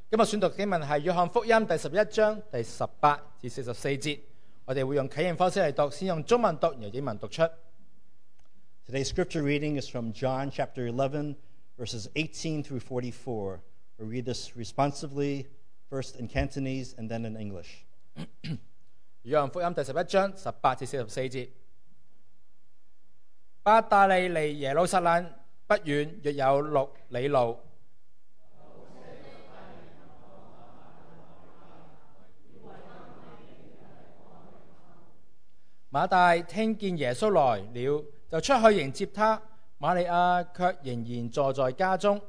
今日選讀經文係約翰福音第11章第18至44節，我哋會用啟應方式嚟讀，先用中文讀，然後英文讀出。 Today's scripture reading is from John chapter 11, verses 18 through 44. We'll read this responsively, first in Cantonese and then in English. 約翰福音第11章18至44節，伯大尼離耶路撒冷不遠，約有6里路。馬大聽見耶穌來了，就出去迎接他。瑪利亞卻仍然坐在家中。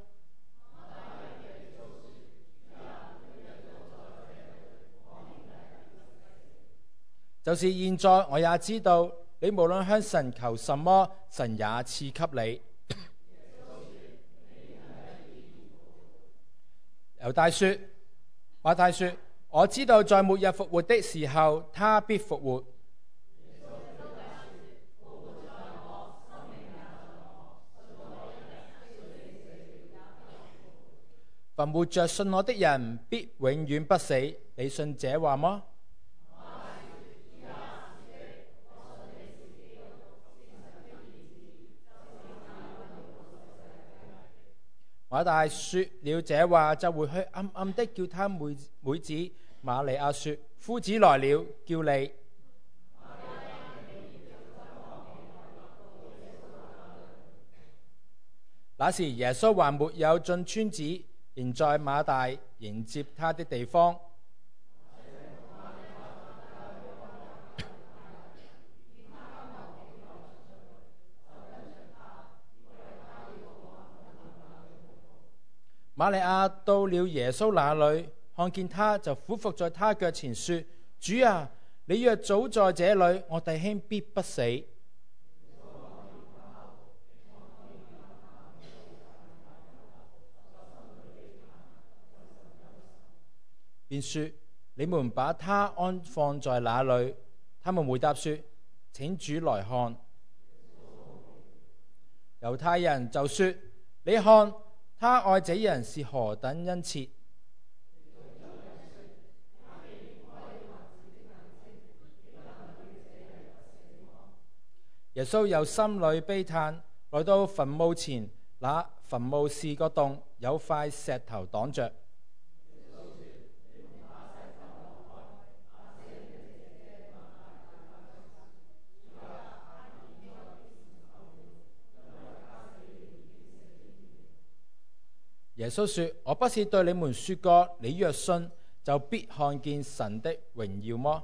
就是現在，我也知道，你無論向神求什麼，神也賜給你。猶大說，馬太說，我知道在末日復活的時候，他必復活。凡活着信我的人，必永遠不死。你信這話麼？馬大說了這話，就回去暗暗的叫他妹子瑪利亞說：夫子來了，叫你。那時耶穌還沒有進村子，仍在馬大迎接他的地方。瑪利亞到了耶穌那裏，看見他，就俯伏在他腳前說：主啊，你若早在這裏，我弟兄必不死。便說：你們把他安放在哪裏？他們回答說：請主來看。猶太人就說：你看，他愛這人是何等殷切。耶穌又心裏悲嘆，來到墳墓前，那墳墓是個洞，有塊石頭擋着。耶穌說：我不是對你們說過，你若信，就必看見神的榮耀麼？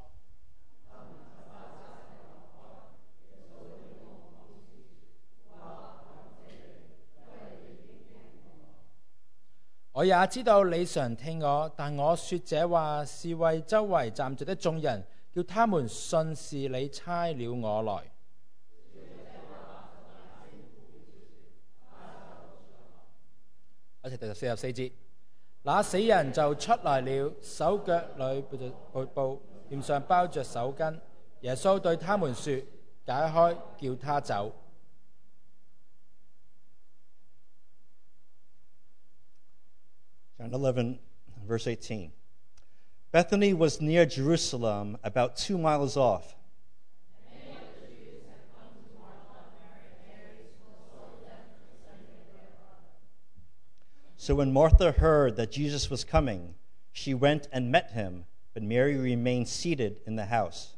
我也知道你常聽我，但我說這話是為周圍站着的眾人，叫他們信是你差了我來。一齊第44節，那死人就出來了，手腳裏背布，臉上包着手巾。耶穌對他們說：解開，叫他走。 John 11, verse 18. Bethany was near Jerusalem, about 2 miles off. So when Martha heard that Jesus was coming, she went and met him, but Mary remained seated in the house.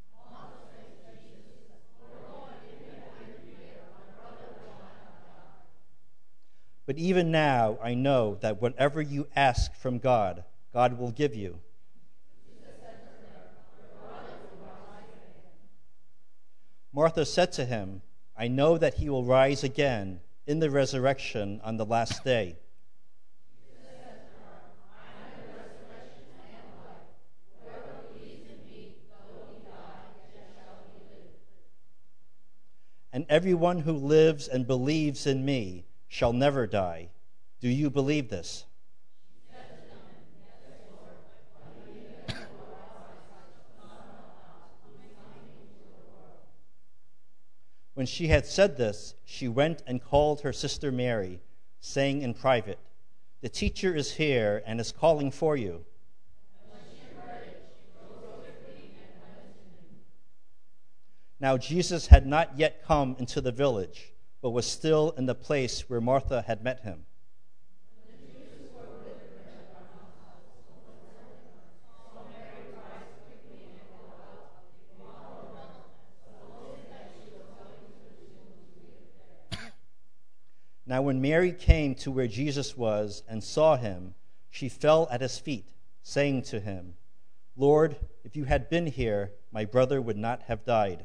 But even now I know that whatever you ask from God, God will give you. Martha said to him, I know that he will rise again in the resurrection on the last day. And everyone who lives and believes in me shall never die. Do you believe this? When she had said this, she went and called her sister Mary, saying in private, The teacher is here and is calling for you. Now Jesus had not yet come into the village, but was still in the place where Martha had met him. Now when Mary came to where Jesus was and saw him, she fell at his feet, saying to him, "Lord, if you had been here, my brother would not have died."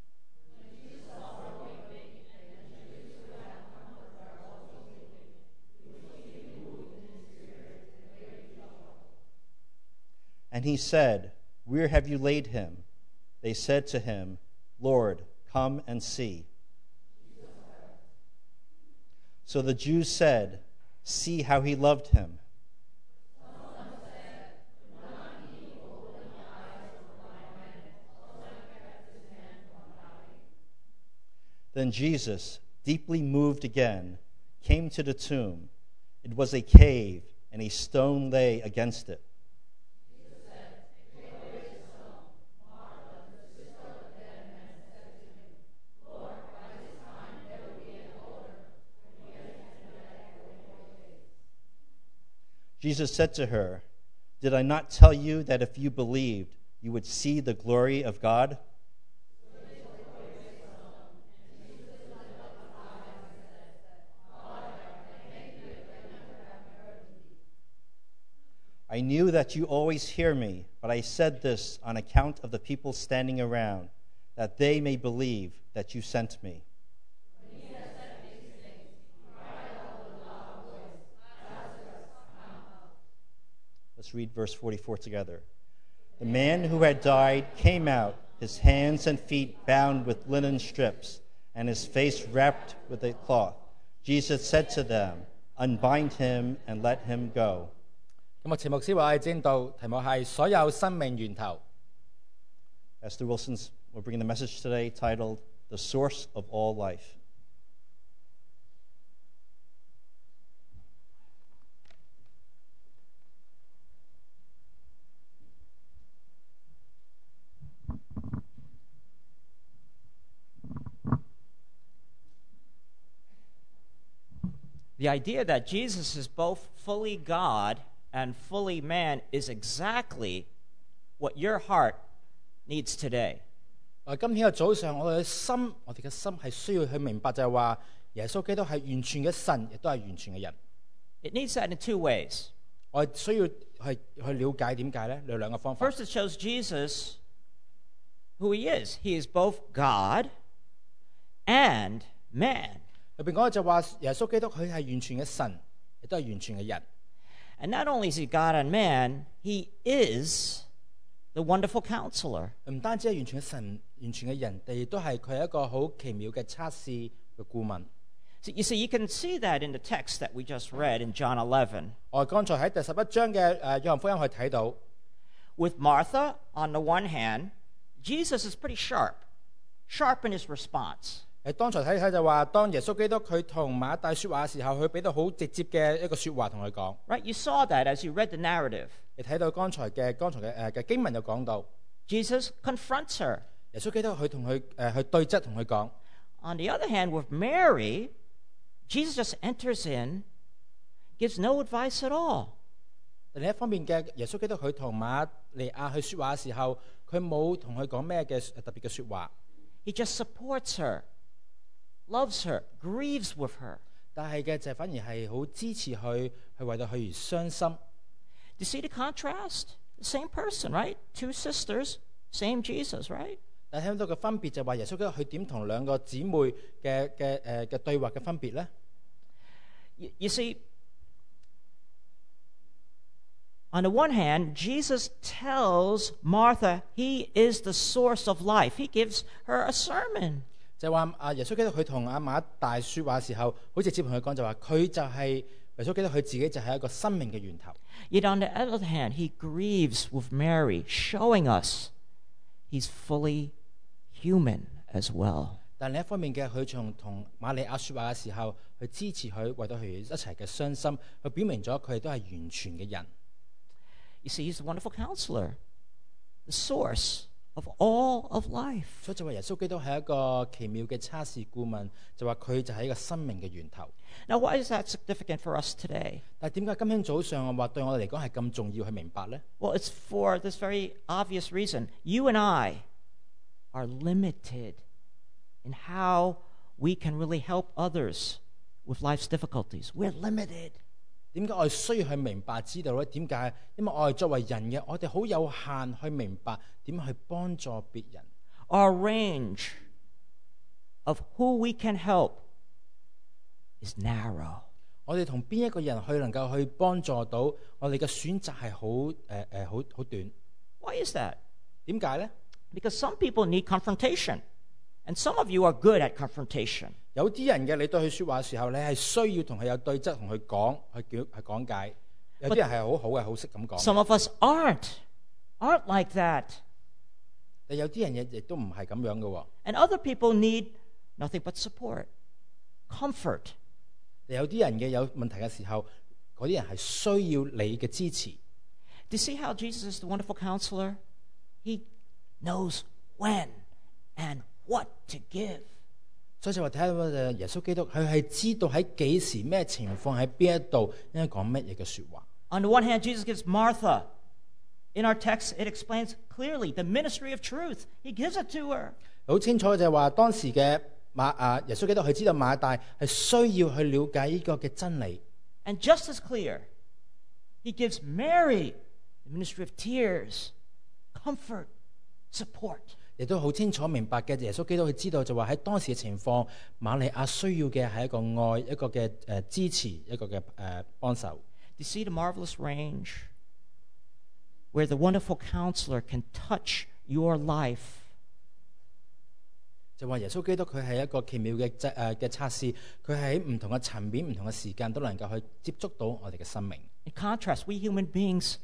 And he said, "Where have you laid him?" They said to him, "Lord, come and see." So the Jews said, "See how he loved him." Then Jesus, deeply moved again, came to the tomb. It was a cave, and a stone lay against it. Jesus said to her, "Did I not tell you that if you believed, you would see the glory of God?" I knew that you always hear me, but I said this on account of the people standing around, that they may believe that you sent me. Let's read verse 44 together. The man who had died came out, his hands and feet bound with linen strips, and his face wrapped with a cloth. Jesus said to them, "Unbind him and let him go." 咁啊，錢牧師話我哋知道題目係所有生命源頭。 Esther Wilson's will bring the message today titled, "The Source of All Life." The idea that Jesus is both fully God and fully man is exactly what your heart needs today. 今天嘅早上，我哋嘅心係需要去明白，就係話耶穌基督係完全嘅神，亦都係完全嘅人。 It needs that in two ways. 我哋需要去了解點解咧？有兩個方法。 First, it shows Jesus who he is. He is both God and man. 裏邊講嘅就話耶穌基督佢係完全嘅神，亦都係完全嘅人。 And not only is he God and man, he is the wonderful counselor. 唔單止係完全嘅神、完全嘅人，亦都係佢係一個好奇妙嘅測試嘅顧問。 So you can see that in the text that we just read in John 11. 我哋剛才喺第11章嘅約翰福音去睇到， With Martha, on the one hand, Jesus is pretty sharp in his response. 當才睇就話，當耶穌基督佢同馬大說話嘅時候，佢俾到好直接嘅一個說話同佢講。 Right? You saw that as you read the narrative. 你睇到剛才嘅經文就講到， Jesus confronts her. 耶穌基督佢同佢去對質同佢講。 On the other hand, with Mary, Jesus just enters in, gives no advice at all. 另一方面嘅耶穌基督佢同瑪利亞去說話嘅時候，佢冇同佢講咩嘅特別嘅說話。 He just supports her, loves her, grieves with her. 但係嘅就反而係好支持佢，去為到佢而傷心。 Do you see the contrast? The same person, right? Two sisters, same Jesus, right? 但係聽到嘅分別就話耶穌基督佢點同兩個姊妹嘅對話嘅分別咧？ You see, on the one hand, Jesus tells Martha he is the source of life. He gives her a sermon. 就話耶穌基督佢同阿馬大說話嘅時候，好直接同佢講就話佢就係耶穌基督佢自己就係一個生命嘅源頭。 Yet on the other hand, he grieves with Mary, showing us he's fully human as well. 但但另一方面嘅，佢從同瑪利亞說話嘅時候，去支持佢，為到佢一齊嘅傷心，佢表明咗佢哋都係完全嘅人。 You see, he's the wonderful counselor, the source of all of life. 所以就話耶穌基督係一個奇妙嘅測試顧問，就話佢就係一個生命嘅源頭。 Now, why is that significant for us today? 但係點解今天早上我話對我哋嚟講係咁重要去明白呢？ Well, it's for this very obvious reason. You and I are limited in how we can really help others with life's difficulties. We're limited. 點解我哋需要去明白知道咧？點解？因為我哋作為人嘅，我哋好有限去明白點樣去幫助別人。 Our range of who we can help is narrow. 我哋同邊一個人去能夠去幫助到，我哋嘅選擇係好短。 Why is that? 點解呢？ Because some people need confrontation, and some of you are good at confrontation. 有啲人嘅，你對佢說話嘅時候，你係需要同佢有對質，同佢講，去講解。有啲人係好好嘅，好識咁講。 Some of us aren't like that. 但有啲人亦都唔係咁樣嘅喎。 And other people need nothing but support, comfort. 有啲人嘅有問題嘅時候，嗰啲人係需要你嘅支持。 Do you see how Jesus is the wonderful counselor? He knows when and what to give. 所以就話睇下耶穌基督，佢係知道喺幾時、咩情況、喺邊一度應該講乜嘢嘅說話。 On the one hand, Jesus gives Martha. In our text, it explains clearly the ministry of truth. He gives it to her. 好清楚就係話當時嘅耶穌基督，佢知道馬大係需要去了解呢個嘅真理。 And just as clear, he gives Mary the ministry of tears, comfort, support. 亦都好清楚明白嘅，耶穌基督佢知道就話喺當時嘅情況，瑪利亞需要嘅係一個愛，一個嘅支持，一個嘅幫手。 Do you see the marvelous range where the wonderful counselor can touch your life? 就話耶穌基督佢係一個奇妙嘅測試，佢係喺唔同嘅層面、唔同嘅時間都能夠去接觸到我哋嘅生命。 In contrast, we human beings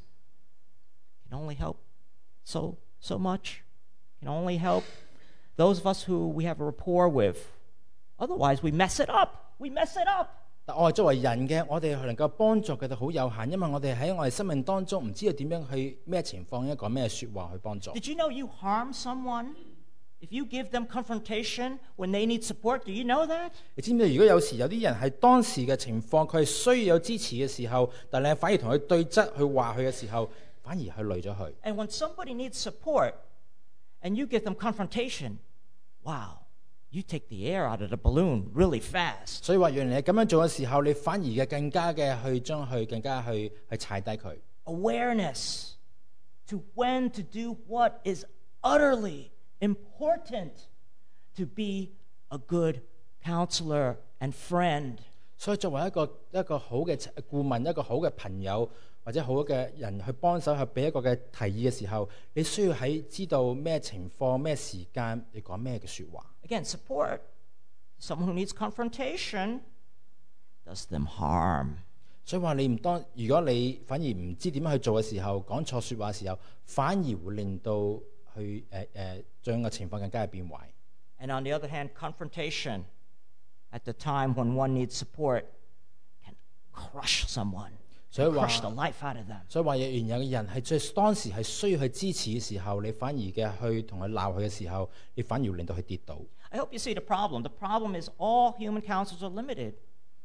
can only help so much. Can only help those of us who we have a rapport with. Otherwise, we mess it up. We mess it up. 但我哋作為人嘅，我哋能夠幫助佢哋好有限，因為我哋喺我哋生命當中唔知道點樣去咩情況應該講咩説話去幫助。 Did you know you harm someone if you give them confrontation when they need support? Do you know that? 你知唔知？如果有時有啲人係當時嘅情況，佢係需要有支持嘅時候，但係反而同佢對質去話佢嘅時候，反而去累咗佢。 And when somebody needs support and you give them confrontation, wow, you take the air out of the balloon really fast. 所以話，原來你咁樣做嘅時候，你反而嘅更加嘅去將佢更加去踩低佢。 Awareness to when to do what is utterly important to be a good counselor and friend. 所以作為一個好嘅顧問，一個好嘅朋友或者好嘅人去幫手去俾一個嘅提議嘅時候，你需要喺知道咩情況、咩時間，你講咩嘅説話。 Again, support someone who needs confrontation does them harm. 所以話你如果你反而唔知點樣去做嘅時候，講錯説話嘅時候，反而會令到去將個情況更加係變壞。 And on the other hand, confrontation at the time when one needs support can crush someone, 所以話 crush the life out of them. 所以話，原有嘅人係當時係需要去支持嘅時候，你反而嘅去同佢鬧佢嘅時候，你反而會令到佢跌倒。 I hope you see the problem. The problem is all human counselors are limited.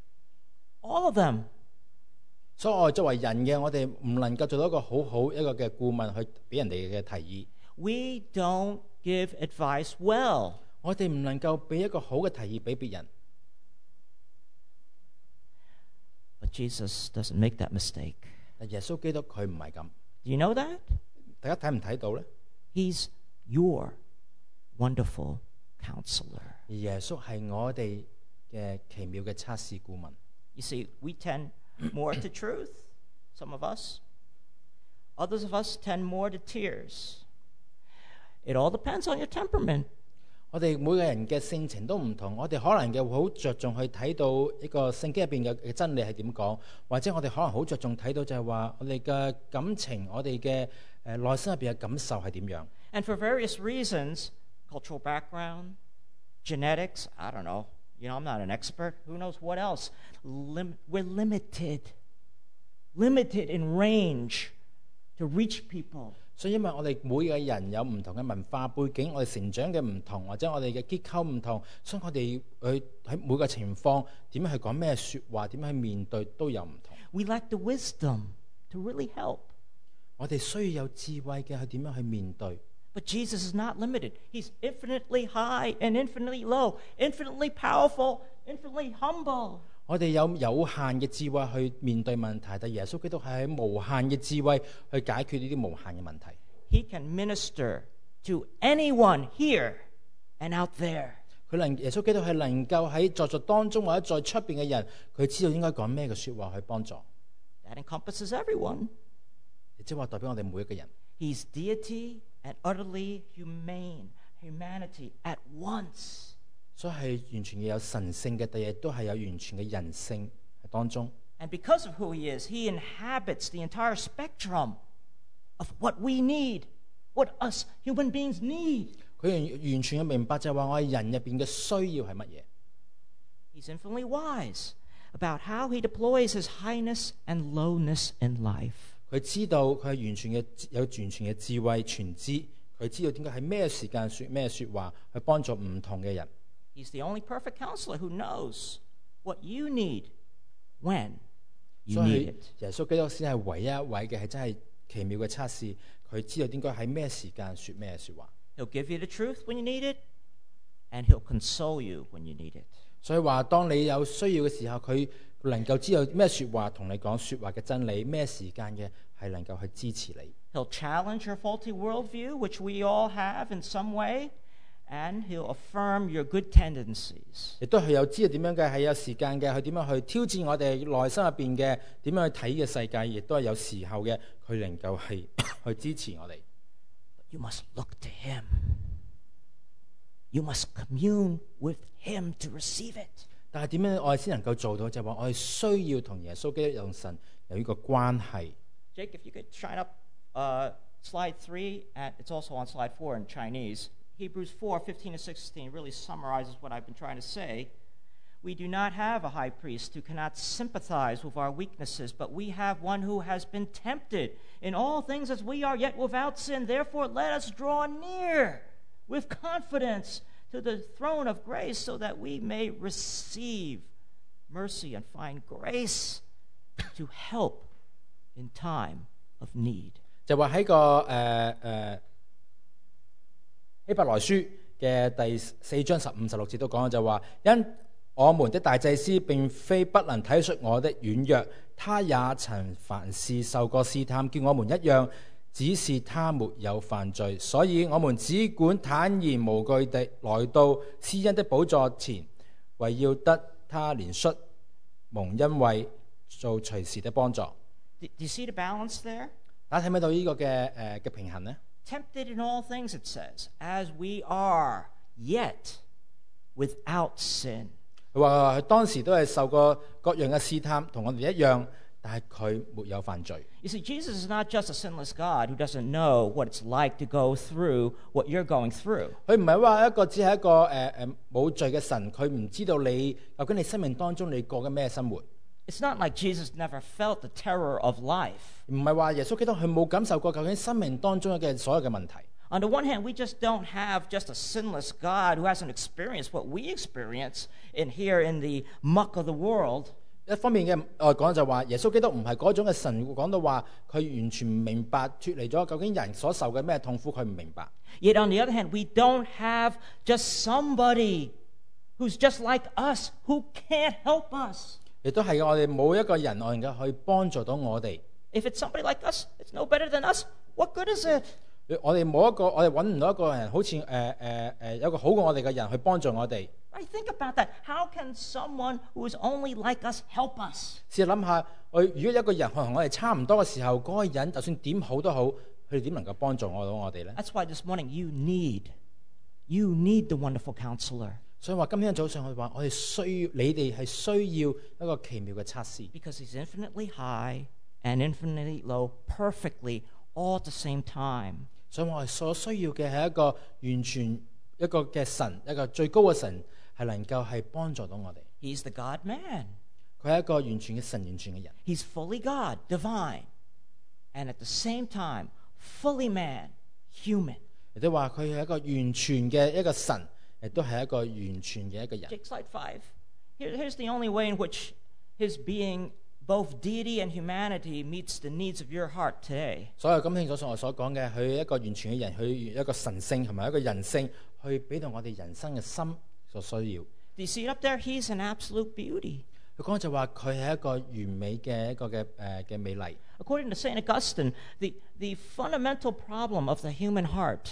All of them. 所以我哋作為人嘅，我哋唔能夠做到一個好好一個嘅顧問去俾人哋嘅提議。 We don't give advice well. 我哋唔能夠俾一個好嘅提議俾別人。 But Jesus doesn't make that mistake. 但耶穌基督佢唔係咁， Do you know that? 大家睇唔睇到呢？ He's your wonderful counselor. 而耶穌係我哋嘅奇妙嘅測試顧問。 You see, we tend more to truth, some of us. Others of us tend more to tears. It all depends on your temperament. 我哋每個人嘅性情都唔同，我哋可能嘅會好着重去睇到一個聖經入邊嘅真理係點講，或者我哋可能好着重睇到就係話我哋嘅感情，我哋嘅內心入邊嘅感受係點樣。 And for various reasons, cultural background, genetics, I don't know. I'm not an expert. Who knows what else? We're limited in range to reach people. 所以因為我哋每個人有唔同嘅文化背景，我哋成長嘅唔同，或者我哋嘅結構唔同，所以我哋喺每個情況點樣去講咩説話，點樣去面對都有唔同。 We lack the wisdom to really help. 我哋需要有智慧嘅去點樣去面對。 But Jesus is not limited. He's infinitely high and infinitely low, infinitely powerful, infinitely humble. 我哋有限嘅智慧去面對問題，但耶穌基督係喺無限嘅智慧去解決呢啲無限嘅問題。 He can minister to anyone here and out there. 耶穌基督係能夠喺在座當中或者在出邊嘅人，佢知道應該講咩嘅説話去幫助。 That encompasses everyone. 即係話代表我哋每一個人。 He's deity and utterly humanity at once. 所以係完全有神性嘅，但亦都係有完全嘅人性喺當中。 And because of who he is, he inhabits the entire spectrum of what we need, what us human beings need. 佢完全嘅明白就係話我哋人入邊嘅需要係乜嘢。 He's infinitely wise about how he deploys his highness and lowness in life. 佢知道佢係有完全嘅智慧全知，佢知道點解喺咩時間説咩説話去幫助唔同嘅人。 He's the only perfect counselor who knows what you need when you need it. 耶穌基督先係唯一一位嘅係真係奇妙嘅測試，佢知道應該喺咩時間説咩説話。 He'll give you the truth when you need it, and he'll console you when you need it. 所以話，當你有需要嘅時候，佢能夠知道咩説話同你講説話嘅真理，咩時間嘅係能夠去支持你。 He'll challenge your faulty worldview, which we all have in some way, and he'll affirm your good tendencies. 亦都係有知道點樣嘅，係有時間嘅，佢點樣去挑戰我哋內心入邊嘅點樣去睇嘅世界，亦都係有時候嘅，佢能夠係去支持我哋。 You must look to him. You must commune with him to receive it. 但係點樣我哋先能夠做到？就係話我哋需要同耶穌基督用神有呢個關係。 Jake, if you could shine up slide 3, and it's also on slide 4 in Chinese. Hebrews 4:15 to 16 really summarizes what I've been trying to say. We do not have a high priest who cannot sympathize with our weaknesses, but we have one who has been tempted in all things as we are, yet without sin. Therefore, let us draw near with confidence to the throne of grace so that we may receive mercy and find grace to help in time of need. 就話喺個希伯來書嘅第4章15、16節都講，就話因我們的大祭司並非不能體恤我的軟弱，他也曾凡事受過試探，叫我們一樣，只是他沒有犯罪，所以我們只管坦然無懼地來到施恩的寶座前，為要得他憐恤，蒙恩惠，做隨時的幫助。 Do you see the balance there? 大家睇唔睇到呢個嘅平衡呢？ Tempted in all things, it says, as we are, yet without sin. 佢話佢當時都係受過各樣嘅試探，同我哋一樣，但係佢沒有犯罪。 You see, Jesus is not just a sinless God who doesn't know what it's like to go through what you're going through. 佢唔係話只係一個冇罪嘅神，佢唔知道你究竟你生命當中你過緊咩生活。 It's not like Jesus never felt the terror of life. 唔係話耶穌基督佢冇感受過究竟生命當中嘅所有嘅問題。 On the one hand, we just don't have just a sinless God who hasn't experienced what we experience here in the muck of the world. 一方面嘅我講就話耶穌基督唔係嗰種嘅神，講到話佢完全唔明白脫離咗究竟人所受嘅咩痛苦，佢唔明白。 Yet on the other hand, we don't have just somebody who's just like us who can't help us. 亦都係我哋冇一個人能夠去幫助到我哋。 If it's somebody like us, it's no better than us. What good is it? 我哋揾唔到一個人，好似有個好過我哋嘅人去幫助我哋。 Right, think about that. How can someone who is only like us help us? 試下諗下，如果一個人同我哋差唔多嘅時候，嗰個人就算點好都好，佢哋點能夠幫助到我哋咧？ That's why this morning you need the wonderful counselor. 所以話今天早上我哋話，我哋需要你哋係需要一個奇妙嘅測試。 Because he's infinitely high and infinitely low, perfectly, all at the same time. 所以我哋所需要嘅係一個完全一個嘅神，一個最高嘅神，係能夠係幫助到我哋。 He's the God man. 佢係一個完全嘅神，完全嘅人。 He's fully God, divine, and at the same time, fully man, human. 亦都話佢係一個完全嘅一個神，亦都係一個完全嘅一個人。 Take slide 5. Here's the only way in which his being, both deity and humanity, meets the needs of your heart today. 所有今天我所講嘅，佢一個完全嘅人，佢一個神性同埋一個人性，去俾到我哋人生嘅心所需要。 Do you see it up there? He's an absolute beauty. 佢講就話佢係一個完美嘅一個嘅美麗。 According to St. Augustine, the fundamental problem of the human heart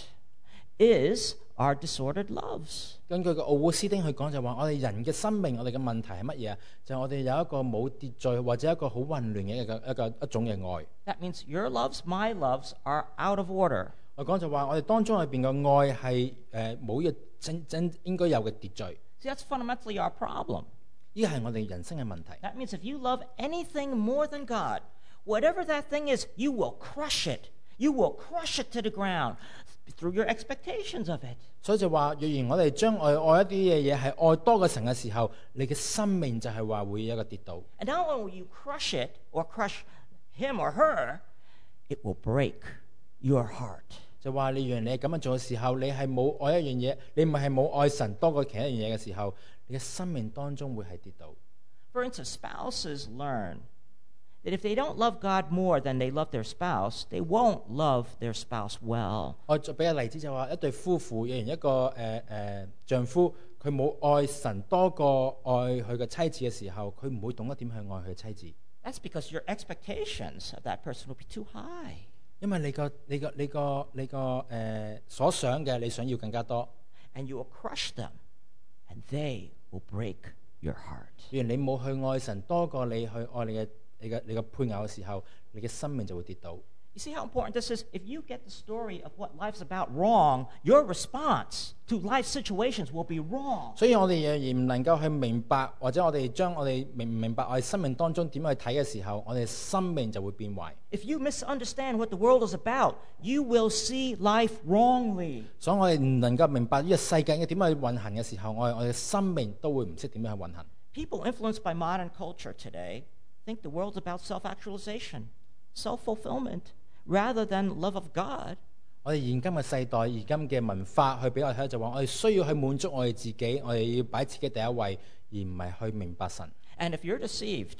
is our disordered loves. 根據個奧古斯丁去講就話，我哋人嘅生命，我哋嘅問題係乜嘢啊？就係我哋有一個冇秩序或者一個好混亂嘅一種嘅愛。 That means your loves, my loves, are out of order. 我講就話，我哋當中裏邊嘅愛係冇一個真應該有嘅秩序。 See, that's fundamentally our problem. 呢個係我哋人生嘅問題。 That means if you love anything more than God, whatever that thing is, you will crush it. You will crush it to the ground through your expectations of it. 所以就話，若然我哋將愛一啲嘅嘢係愛多過神嘅時候，你嘅生命就係話會有一個跌倒。 And not only will you crush it or crush him or her, it will break your heart. 就話你若然你咁樣做嘅時候，你係冇愛一樣嘢，你唔係冇愛神多過其他一樣嘢嘅時候，你嘅生命當中會係跌倒。 For instance, spouses learn that if they don't love God more than they love their spouse, they won't love their spouse well. 我再俾個例子就話，一對夫婦，若然一個丈夫佢冇愛神多過愛佢嘅妻子嘅時候，佢唔會懂得點去愛佢嘅妻子， That's because your expectations of that person will be too high. 因為你所想嘅你想要更加多。 And you will crush them, and they will break your heart. 若然你冇去愛神多過你去愛你嘅配偶嘅時候，你嘅生命就會跌倒。 You see how important this is? If you get the story of what life's about wrong, your response to life situations will be wrong. 所以我哋若然唔能夠去明白，或者我哋將我哋明白我哋生命當中點樣去睇嘅時候，我哋生命就會變壞。 If you misunderstand what the world is about, you will see life wrongly. 所以我哋唔能夠明白呢個世界嘅點樣去運行嘅時候，我哋生命都會唔識點樣去運行。 People influenced by modern culture today think the world's about self-actualization, self-fulfillment, rather than love of God. 我哋現今嘅世代，現今嘅文化去俾我哋睇就話，我哋需要去滿足我哋自己，我哋要擺自己第一位，而唔係去明白神。 And if you're deceived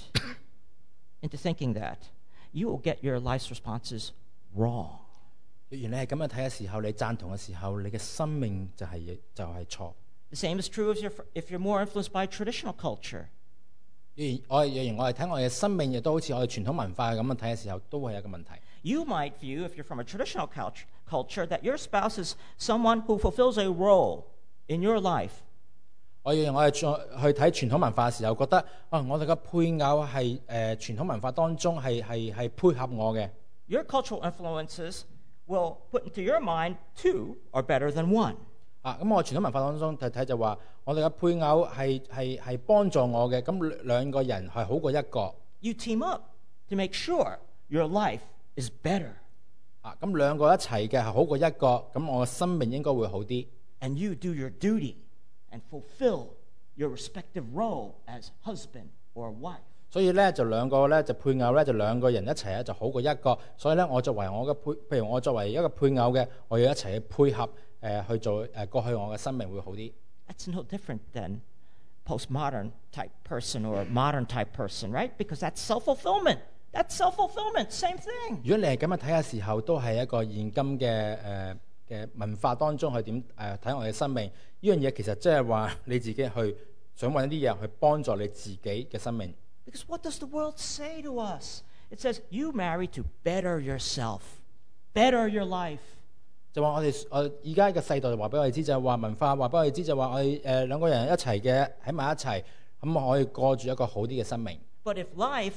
into thinking that, you will get your life's responses wrong. 若然你係咁樣睇嘅時候，你贊同嘅時候，你嘅生命就係錯。 The same is true if you're more influenced by traditional culture. 若然我哋睇我哋嘅生命，亦都好似我哋傳統文化咁樣睇嘅時候，都會有一個問題。 You might view, if you're from a traditional culture, that your spouse is someone who fulfills a role in your life. 我哋去睇傳統文化嘅時候，覺得我哋嘅配偶係傳統文化當中係配合我嘅。 Your cultural influences will put into your mind two are better than one. 咁我傳統文化當中睇就話，我哋嘅配偶係幫助我嘅，咁兩個人係好過一個。 You team up to make sure your life is better. 咁兩個一齊嘅係好過一個，咁我嘅生命應該會好啲。 And you do your duty and fulfill your respective role as husband or wife. 所以咧就兩個咧就配偶咧就兩個人一齊咧就好過一個。所以咧我作為譬如我作為一個配偶嘅，我要一齊去配合去做過去我嘅生命會好啲。 That's no different than postmodern type person or modern type person, right? Because that's self-fulfillment. That's self-fulfillment. Same thing. 如果你係咁樣睇嘅時候，都係一個現今嘅文化當中去點睇我哋嘅生命。呢樣嘢其實即係話你自己去想揾一啲嘢去幫助你自己嘅生命。 Because what does the world say to us? It says you marry to better yourself, better your life. 就話我而家嘅世代就話俾我哋知，就係話文化話俾我哋知，就話我哋兩個人一齊嘅喺埋一齊，咁我可以過住一個好啲嘅生命。 But if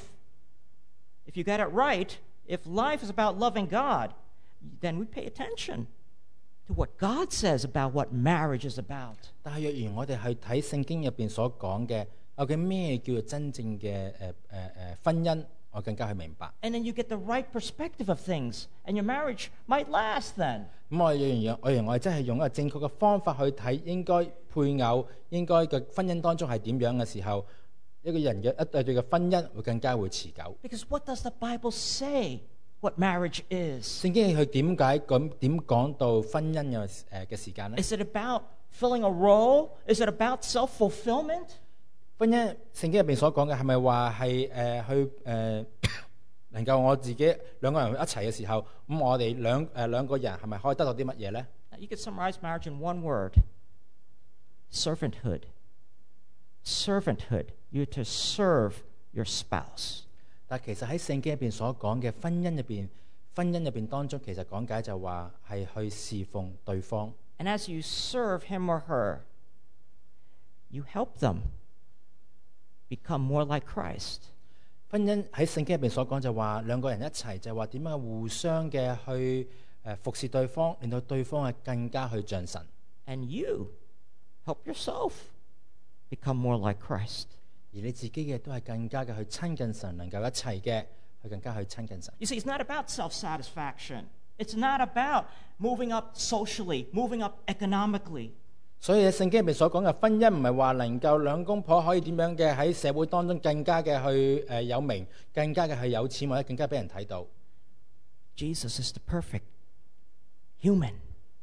you get it right, if life is about loving God, then we pay attention to what God says about what marriage is about. 但係若然我哋去睇聖經入邊所講嘅，究竟咩叫做真正嘅婚姻，我更加去明白。 And then you get the right perspective of things, and your marriage might last then. 咁我認為真係用一個正確嘅方法去睇應該配偶應該嘅婚姻當中係點樣嘅時候，一個人嘅一對嘅婚姻會更加會持久。 Because what does the Bible say what marriage is? 聖經佢點講到婚姻嘅時間咧？ Is it about filling a role? Is it about self-fulfillment? 婚姻聖經入邊所講嘅係咪話係能夠我自己兩個人一齊嘅時候，咁我哋兩個人係咪可以得到啲乜嘢咧？ Now, you could summarize marriage in one word: servanthood. Servanthood. You're to serve your spouse. 但其實喺聖經入邊所講嘅婚姻入邊當中，其實講解就話係去侍奉對方。 And as you serve him or her, you help them become more like Christ. 婚姻喺聖經入邊所講就話兩個人一齊就話點樣互相嘅去服侍對方，令到對方係更加去像神。 And you help yourself become more like Christ. 而你自己嘅都係更加嘅去親近神，能夠一齊嘅去更加去親近神。 You see, it's not about self-satisfaction. It's not about moving up socially, moving up economically. 所以喺聖經入邊所講嘅婚姻唔係話能夠兩公婆可以點樣嘅喺社會當中更加嘅去有名，更加嘅去有錢或者更加俾人睇到。 Jesus is the perfect human.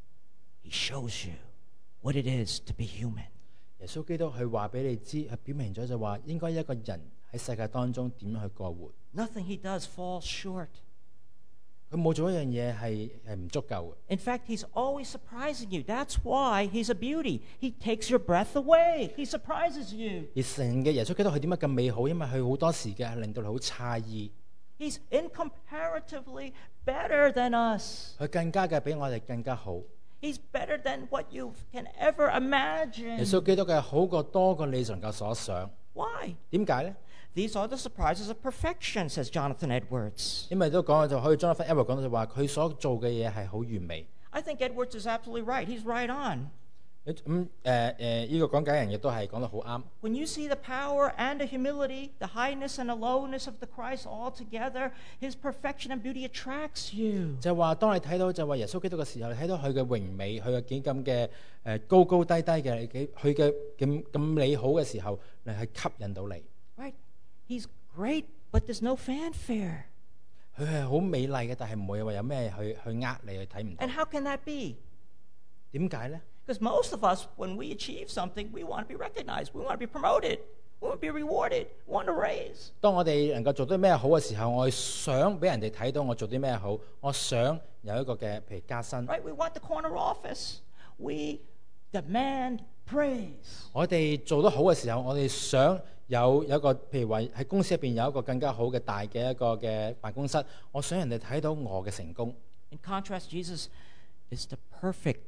He shows you what it is to be human. 耶穌基督佢話俾你知，佢表明咗就話應該一個人喺世界當中點樣去過活。 Nothing he does falls short. 佢冇做一樣嘢係唔足夠嘅。 In fact, he's always surprising you. That's why he's a beauty. He takes your breath away. He surprises you. 而神嘅耶穌基督佢點解咁美好？因為佢好多時嘅係令到你好詫異， He's incomparatively better than us. 佢更加嘅比我哋更加好。 He's better than what you can ever 耶 imagine. 穌基督嘅好過多過你能夠所想。 Why? 點解咧？ These are the surprises of perfection, says Jonathan Edwards. 因為都講就可以 Jonathan Edwards 講到就話佢所做嘅嘢係好完美。 I think Edwards is absolutely right. He's right on. 呢個講解人亦都係講得好啱。 When you see the power and the humility, the highness and the lowness of the Christ all together, his perfection and beauty attracts you. 就係話當你睇到就話耶穌基督嘅時候，你睇到佢嘅榮美，佢嘅幾咁嘅高高低低嘅，佢嘅咁美好嘅時候，你係吸引到你。 Right? He's great, but there's no fanfare. 佢係好美麗嘅，但係唔會話有咩去呃你去睇唔到 And。how can that be? 點解咧？ Because most of us, when we achieve something, we want to be recognized. We want to be promoted. We want to be rewarded. We want a raise. 當我哋能夠做啲咩好嘅時候，我係想俾人哋睇到我做啲咩好，我想有一個嘅譬如加薪。 Right? We want the corner office. We demand praise. 我哋做得好嘅時候，我哋想有一個譬如話喺公司入邊有一個更加好嘅大嘅一個嘅辦公室，我想人哋睇到我嘅成功。 In contrast, Jesus is the perfect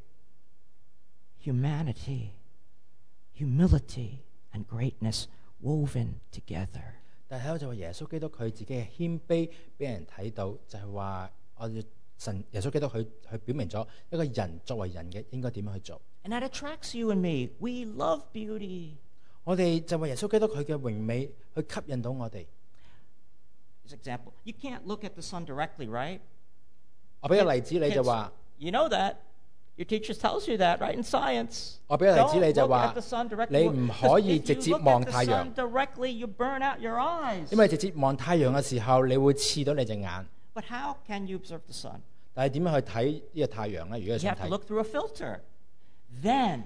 humanity, humility, and greatness woven together. 但係睇到就話耶穌基督佢自己嘅謙卑俾人睇到，就係話我哋神耶穌基督佢表明咗一個人作為人嘅應該點樣去做。 And that attracts you and me. We love beauty. 我哋就話耶穌基督佢嘅榮美去吸引到我哋。 For example, you can't look at the sun directly, right? 我俾個例子你就話， You know that. Your teacher tells you that, right? In science. 我俾個例子 Don't 你就 look 話 at the sun directly. 你唔可以 Because 直 if 接 you look 望 at the 太陽 sun directly, you burn out your eyes. 因為直接望太陽嘅時候，你會刺到你隻眼。 But how can you observe the sun? 但係點樣去睇呢個太陽咧？如果你 You 想 have to 睇， look through a filter. Then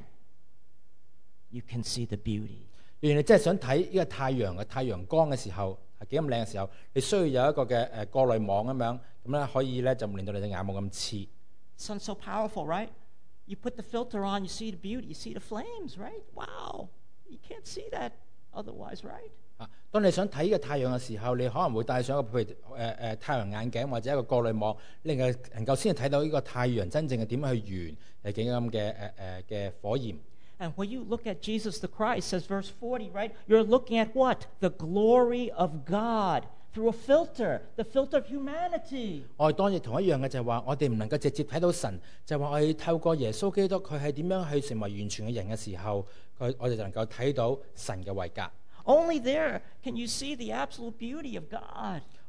you can see the beauty. 原來你真係想睇呢個太陽嘅太陽光嘅時候係幾咁靚嘅時候，你需要有一個嘅過濾網咁樣，咁咧可以咧就令到你隻眼冇咁刺。 The sun's so powerful, right? You put the filter on, you see the beauty, you see the flames, right? Wow. You can't see that otherwise, right? 啊，當你想睇呢個太陽嘅時候，你可能會戴上一個譬如太陽眼鏡或者一個過濾網，令佢能夠先至睇到呢個太陽真正係點樣去圓係幾咁嘅火焰。 And when you look at Jesus the Christ, says verse 40, right? You're looking at what? The glory of God through a filter, the filter of humanity. 我哋當然同一樣嘅就係話，我哋唔能夠直接睇到神，就係話我哋透過耶穌基督佢係點樣去成為完全嘅人嘅時候，我哋就能夠睇到神嘅位格。 Only there can you see the absolute beauty of God.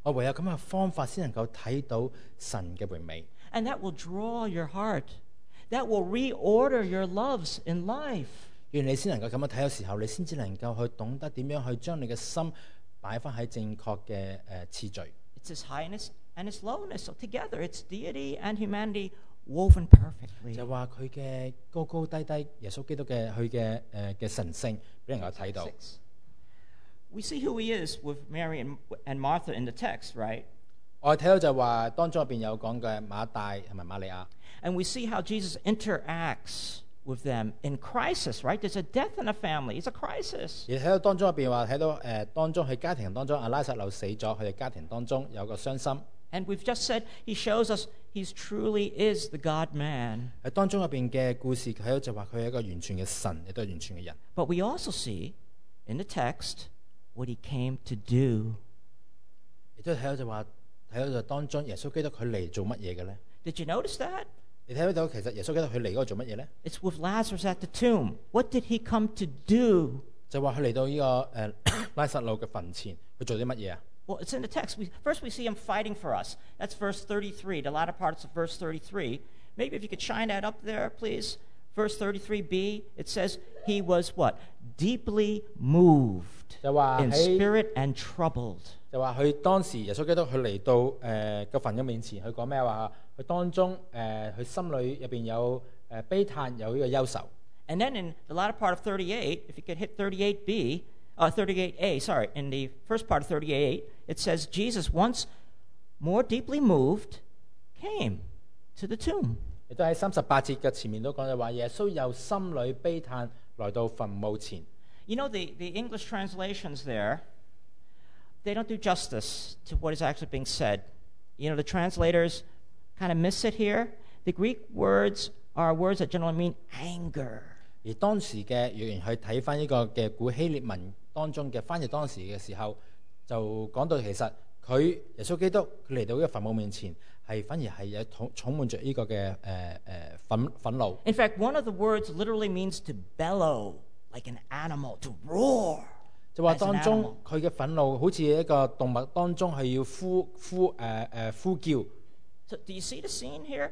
我唯有咁嘅方法先能夠睇到神嘅榮美。 And that will draw your heart. That will reorder your loves in life. 願你先能夠咁樣睇嘅時候，你先至能夠去懂得點樣去將你嘅心擺翻喺正確嘅次序。 It's His highness and His lowness. So together, it's deity and humanity woven perfectly. 就話佢嘅高高低低，耶穌基督嘅佢嘅神性，俾人夠睇到。 6. We see who He is with Mary and Martha in the text, right? 我哋睇到就話當中入邊有講嘅馬大同埋瑪利亞， And we see how Jesus interacts with them in crisis, right? There's a death in a family. It's a crisis. 而睇到當中入邊話睇到當中喺家庭當中，阿拉撒路死咗，佢哋家庭當中有個傷心。 And we've just said He shows us He truly is the God-man. 喺當中入邊嘅故事睇到就話佢係一個完全嘅神，亦都係完全嘅人。 But we also see in the text what He came to do. 亦都睇到就話睇到就當中耶穌基督佢嚟做乜嘢嘅咧？ Did you notice that? 你睇到其實耶穌基督佢嚟嗰個做乜嘢咧？ It's with Lazarus at the tomb. What did He come to do? 就話佢嚟到呢個拉撒路嘅墳前，佢做啲乜嘢啊？ Well, it's in the text. First, we see Him fighting for us. That's verse 33, the latter parts of verse 33. Maybe if you could shine that up there, please. Verse 33b, it says, He was what? Deeply moved 就話 in 喺 spirit and troubled. 就話佢當時耶穌基督佢嚟到個墳嘅面前，佢講咩話？佢當中佢心裏入邊有悲嘆，有呢個憂愁。 And then in the latter part of 38, if you could hit 38a, sorry, in the first part of 38, it says, Jesus, once more deeply moved, came to the tomb. 亦都喺38節嘅前面都講就話，耶穌又心裏悲嘆，來到墳墓前。 You know, the English translations there, they don't do justice to what is actually being said. You know, the translators kind of miss it here. The Greek words are words that generally mean anger. 而當時嘅若然去睇翻呢個嘅古希臘文當中嘅翻譯當時嘅時候，就講到其實佢耶穌基督佢嚟到呢個墳墓面前，係反而係有充滿着呢個嘅憤怒。 In fact, one of the words literally means to bellow like an animal, to roar. 就話 as an 當 animal. 中佢嘅憤怒好似一個動物當中係要呼叫。 So do you see the scene here?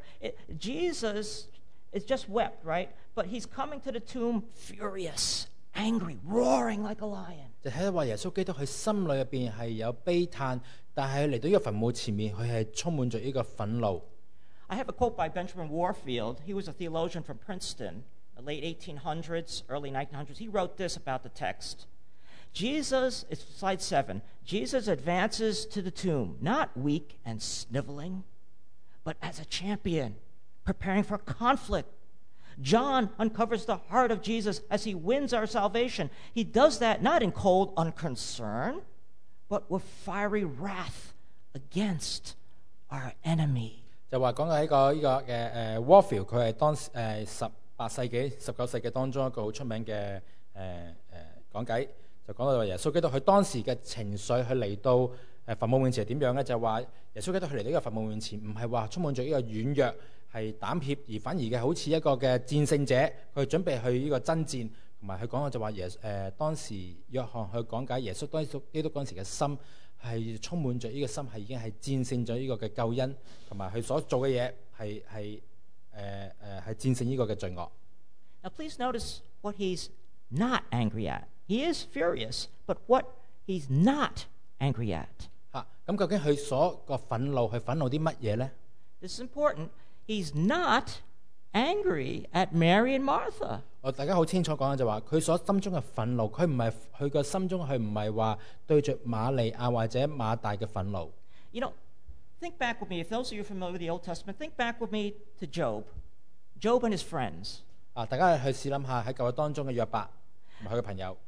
Jesus is just wept, right? But He's coming to the tomb furious, angry, roaring like a lion. 就睇到話耶穌基督佢心裏入邊係有悲嘆，但係嚟到呢個墳墓前面，佢係充滿着呢個憤怒。 I have a quote by Benjamin Warfield. He was a theologian from Princeton, the late 1800s, early 1900s. He wrote this about the text. Jesus, it's slide 7. Jesus advances to the tomb, not weak and sniveling, but as a champion, preparing for conflict. John uncovers the heart of Jesus as He wins our salvation. He does that not in cold unconcern, but with fiery wrath against our enemy. 就話講嘅呢個嘅Warfield，佢係當時18世紀、19世紀當中一個好出名嘅講解，就講到話耶穌基督佢當時嘅情緒，佢嚟到墳墓面前係點樣咧？就話耶穌基督佢嚟到呢個墳墓面前，唔係話充滿咗呢個軟弱係膽怯，而反而嘅好似一個嘅戰勝者，佢準備去呢個爭戰，同埋佢講嘅就話當時約翰去講解耶穌基督嗰陣時嘅心。係充滿着呢個心，係已經係戰勝咗呢個嘅救恩，同埋佢所做嘅嘢係戰勝呢個嘅罪惡。 Now, please notice what He's not angry at. He is furious, but what He's not angry at. 咁究竟佢所個憤怒係憤怒啲乜嘢咧？ This is important. He's not angry at Mary and Martha. 大家好清楚講嘅就話，佢所心中嘅憤怒，佢唔係佢個心中佢唔係話對着瑪利亞或者馬大嘅憤怒。 You know, think back with me. If those of you are familiar with the Old Testament, think back with me to Job. Job and his friends. 大家去試諗下喺舊約當中嘅約伯同埋佢嘅朋友。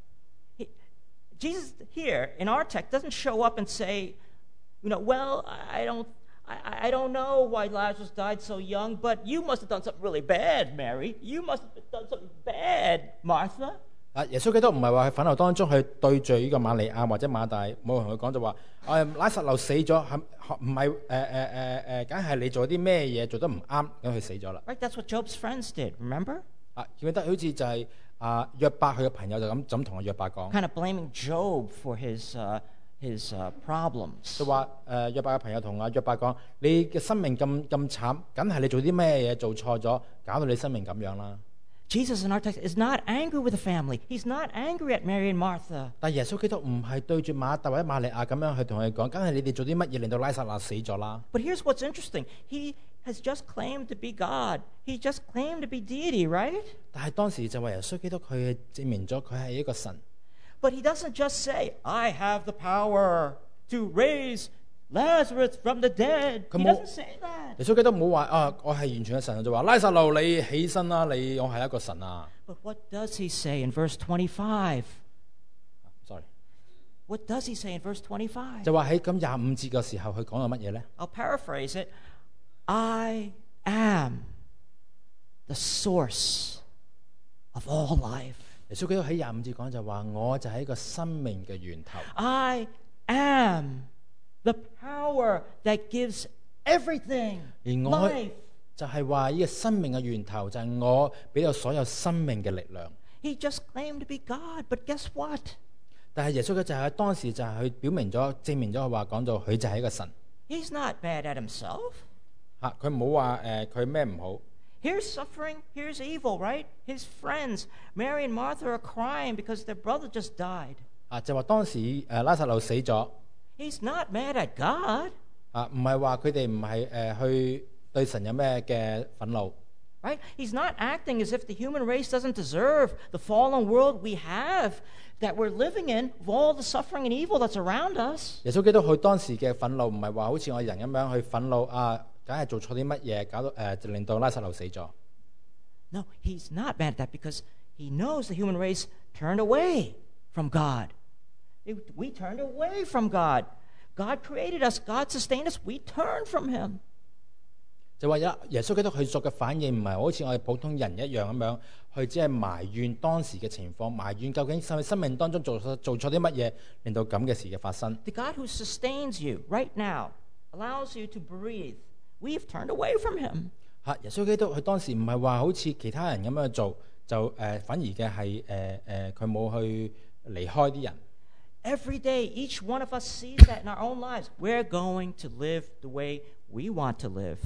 Jesus here in our text doesn't show up and say, you know, well, I don't know why Lazarus died so young, but you must have done something really bad, Mary. You must have done something bad, Martha. 耶穌基督唔係話喺憤怒當中去對住呢個瑪利亞或者馬大，冇同佢講就話拉撒路死咗，唔係梗係你做啲咩嘢做得唔啱，咁佢死咗啦。 Right? That's what Job's friends did, remember? 記唔記得好似就係約伯佢嘅朋友就咁同阿約伯講， Kind of blaming Job for his his problems. 就話約伯嘅朋友同約伯講：你嘅生命咁慘，梗係你做啲咩嘢做錯咗，搞到你生命咁樣啦。 Jesus in our text is not angry with the family. He's not angry at Mary and Martha. 但耶穌基督唔係對住馬大或者瑪利亞咁樣去同佢講，梗係你哋做啲乜嘢令到拉撒勒死咗啦。 But here's what's interesting. He has just claimed to be God. He just claimed to be deity, right? 但係當時就話耶穌基督佢證明咗佢係一個神， But he doesn't just say, I have the power to raise Lazarus from the dead. He Come on. doesn't say that. 耶穌基督冇話啊，我係完全嘅神，就話拉撒路你起身啦，我係一個神啊。 But what does he say in verse 25? Sorry， What does he say in verse 25? 就話喺咁25節嘅時候，佢講到乜嘢咧？ I'll paraphrase it. I am the source of all life. 耶穌基督喺25節講就話，我就係一個生命嘅源頭。 I am the power that gives everything 而我 life. 就係話呢個生命嘅源頭就係我俾到所有生命嘅力量。 He just claimed to be God, but guess what? 但係耶穌基督就係當時就係佢表明咗、證明咗佢話講到佢就係一個神 He's not mad at himself. 嚇，佢冇話佢咩唔好。 Here's suffering, here's evil, right? His friends, Mary and Martha, are crying because their brother just died. 就話當時拉撒路死咗 He's not mad at God, 唔係話佢哋唔係去對神有咩嘅憤怒 right? He's not acting as if the human race doesn't deserve the fallen world we have, that we're living in, of all the suffering and evil that's around us. 耶穌基督佢當時嘅憤怒唔係話好似我哋人咁樣去憤怒梗係做錯啲乜嘢，搞到就令到拉撒路死咗。 No, he's not mad at that because he knows the human race turned away from God. We turned away from God. God created us. God sustained us. We turned from him. 就話耶穌基督佢作嘅反應唔係好似我哋普通人一樣咁樣，去只係埋怨當時嘅情況，埋怨究竟生命當中做錯啲乜嘢，令到咁嘅事嘅發生。 The God who sustains you right now, allows you to breathe. We've turned away from him. 耶穌基督佢當時唔係話好似其他人咁樣做，就反而嘅係佢冇去離開啲人。 Every day, each one of us sees that in our own lives. We're going to live the way we want to live.